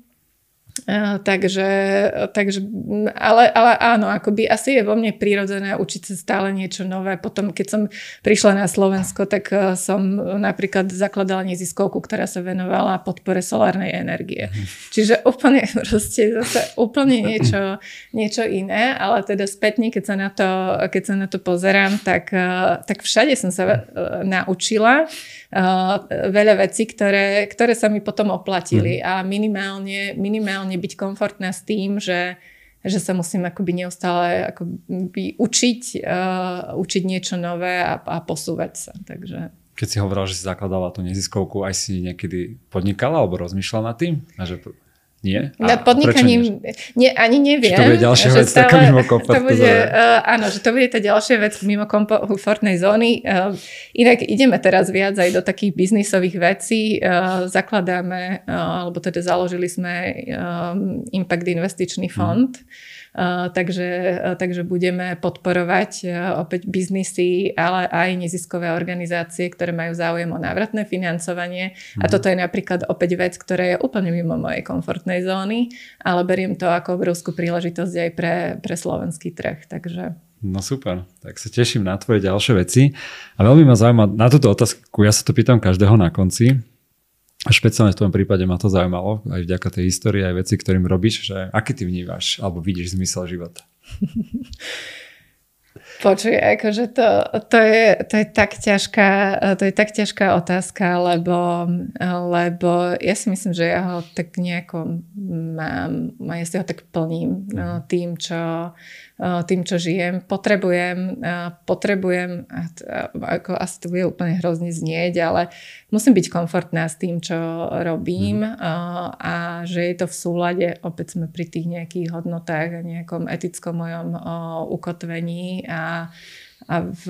Uh, takže, takže ale, ale áno, akoby asi je vo mne prirodzené učiť sa stále niečo nové. Potom, keď som prišla na Slovensko, tak uh, som napríklad zakladala neziskovku, ktorá sa venovala podpore solárnej energie. Čiže úplne proste zase úplne niečo, niečo iné, ale teda spätne, keď sa na to, keď sa na to pozerám, tak, uh, tak všade som sa uh, naučila uh, veľa vecí, ktoré, ktoré sa mi potom oplatili a minimálne, minimálne byť komfortná s tým, že, že sa musím akoby neustále akoby učiť, uh, učiť niečo nové a, a posúvať sa. Takže... Keď si hovorila, že si zakladala tú neziskovku, aj si niekedy podnikala alebo rozmýšľala nad tým? A že... Nie? A nad podnikaním nie, ani neviem. Či to bude ďalšia vec taká mimo komfortnej zóny? Uh, áno, že to bude tá ďalšia vec mimo komfortnej zóny. Uh, inak ideme teraz viac aj do takých biznisových vecí. Uh, zakladáme, uh, alebo teda založili sme um, Impact investičný fond. Hmm. Uh, takže, uh, takže budeme podporovať uh, opäť biznisy, ale aj neziskové organizácie, ktoré majú záujem o návratné financovanie. Mm. A toto je napríklad opäť vec, ktorá je úplne mimo mojej komfortnej zóny, ale beriem to ako obrovskú príležitosť aj pre, pre slovenský trh. Takže... No super, tak sa teším na tvoje ďalšie veci. A veľmi ma zaujíma na túto otázku, ja sa to pýtam každého na konci. A špeciálne v tvojom prípade ma to zaujímalo, aj vďaka tej histórii, aj veci, ktorým robíš, že aký ty vnímaš, alebo vidíš zmysel života? Počuj, akože to, to, je, to, je tak ťažká, to je tak ťažká otázka, lebo, lebo ja si myslím, že ja ho tak nejako mám, ja si ho tak plním no, tým, čo, tým, čo žijem. Potrebujem, potrebujem, ako asi to bude úplne hrozne znieť, ale musím byť komfortná s tým, čo robím mm. a že je to v súlade, opäť sme pri tých nejakých hodnotách a nejakom etickom mojom ukotvení a, a v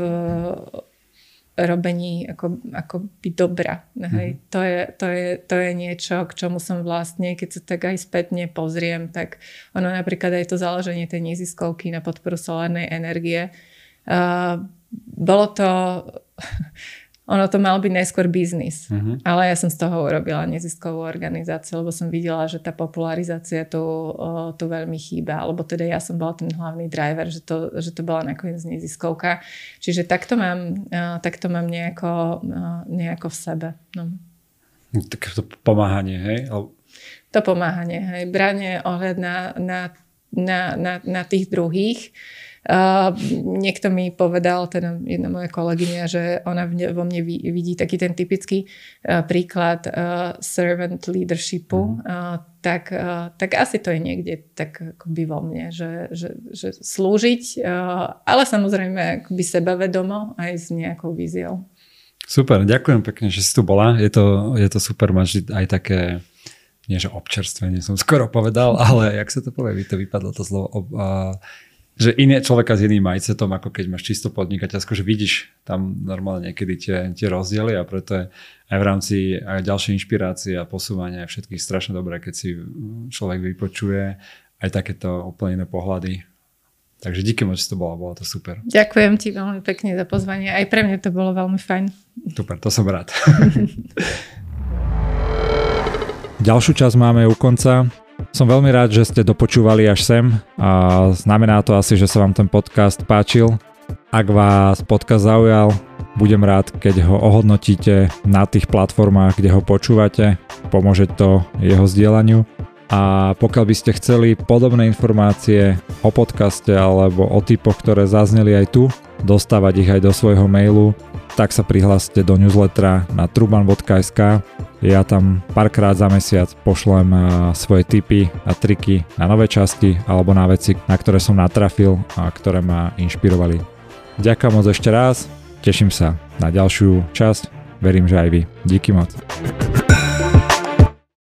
robení ako, ako by dobra. Hej. Mm. To, je, to, je, to je niečo, k čomu som vlastne, keď sa tak aj spätne pozriem, tak ono napríklad aj to založenie tej neziskovky na podporu solárnej energie. Uh, bolo to... Ono to mal byť najskôr biznis, uh-huh. ale ja som z toho urobila neziskovú organizáciu, lebo som videla, že tá popularizácia tu, o, tu veľmi chýba, alebo teda ja som bola ten hlavný driver, že to, že to bola nakoniec neziskovka. Čiže takto mám, uh, takto mám nejako, uh, nejako v sebe. No. Tak to pomáhanie, hej? To pomáhanie, hej. Branie ohľad na, na, na, na, na tých druhých. Uh, niekto mi povedal, teda jedna moja kolegyňa, že ona vo mne vidí taký ten typický uh, príklad uh, servant leadershipu, mm. uh, tak, uh, tak asi to je niekde tak akoby vo mne, že, že, že slúžiť, uh, ale samozrejme akoby sebavedomo aj s nejakou víziou. Super, ďakujem pekne, že si tu bola. Je to, je to super mať aj také, nie že občerstvenie som skoro povedal, ale jak sa to povie, to vypadlo to slovo uh, že iné človeka s iným mindsetom, ako keď máš čisto podnikateľsko, že vidíš tam normálne niekedy tie, tie rozdiely a preto je aj v rámci aj ďalšej inšpirácie a posúvania všetkých strašne dobré, keď si človek vypočuje aj takéto úplne iné pohľady. Takže díky moc, že to bola, bolo to super. Ďakujem ti veľmi pekne za pozvanie, aj pre mňa to bolo veľmi fajn. Super, to som rád. Ďalšiu časť máme u konca. Som veľmi rád, že ste dopočúvali až sem a znamená to asi, že sa vám ten podcast páčil. Ak vás podcast zaujal, budem rád, keď ho ohodnotíte na tých platformách, kde ho počúvate. Pomôže to jeho zdieľaniu. A pokiaľ by ste chceli podobné informácie o podcaste alebo o typoch, ktoré zazneli aj tu, dostávať ich aj do svojho mailu, tak sa prihláste do newslettera na truban bodka es ká. Ja tam párkrát za mesiac pošlem svoje tipy a triky na nové časti alebo na veci, na ktoré som natrafil a ktoré ma inšpirovali. Ďakujem moc ešte raz, teším sa na ďalšiu časť, verím, že aj vy. Díky moc.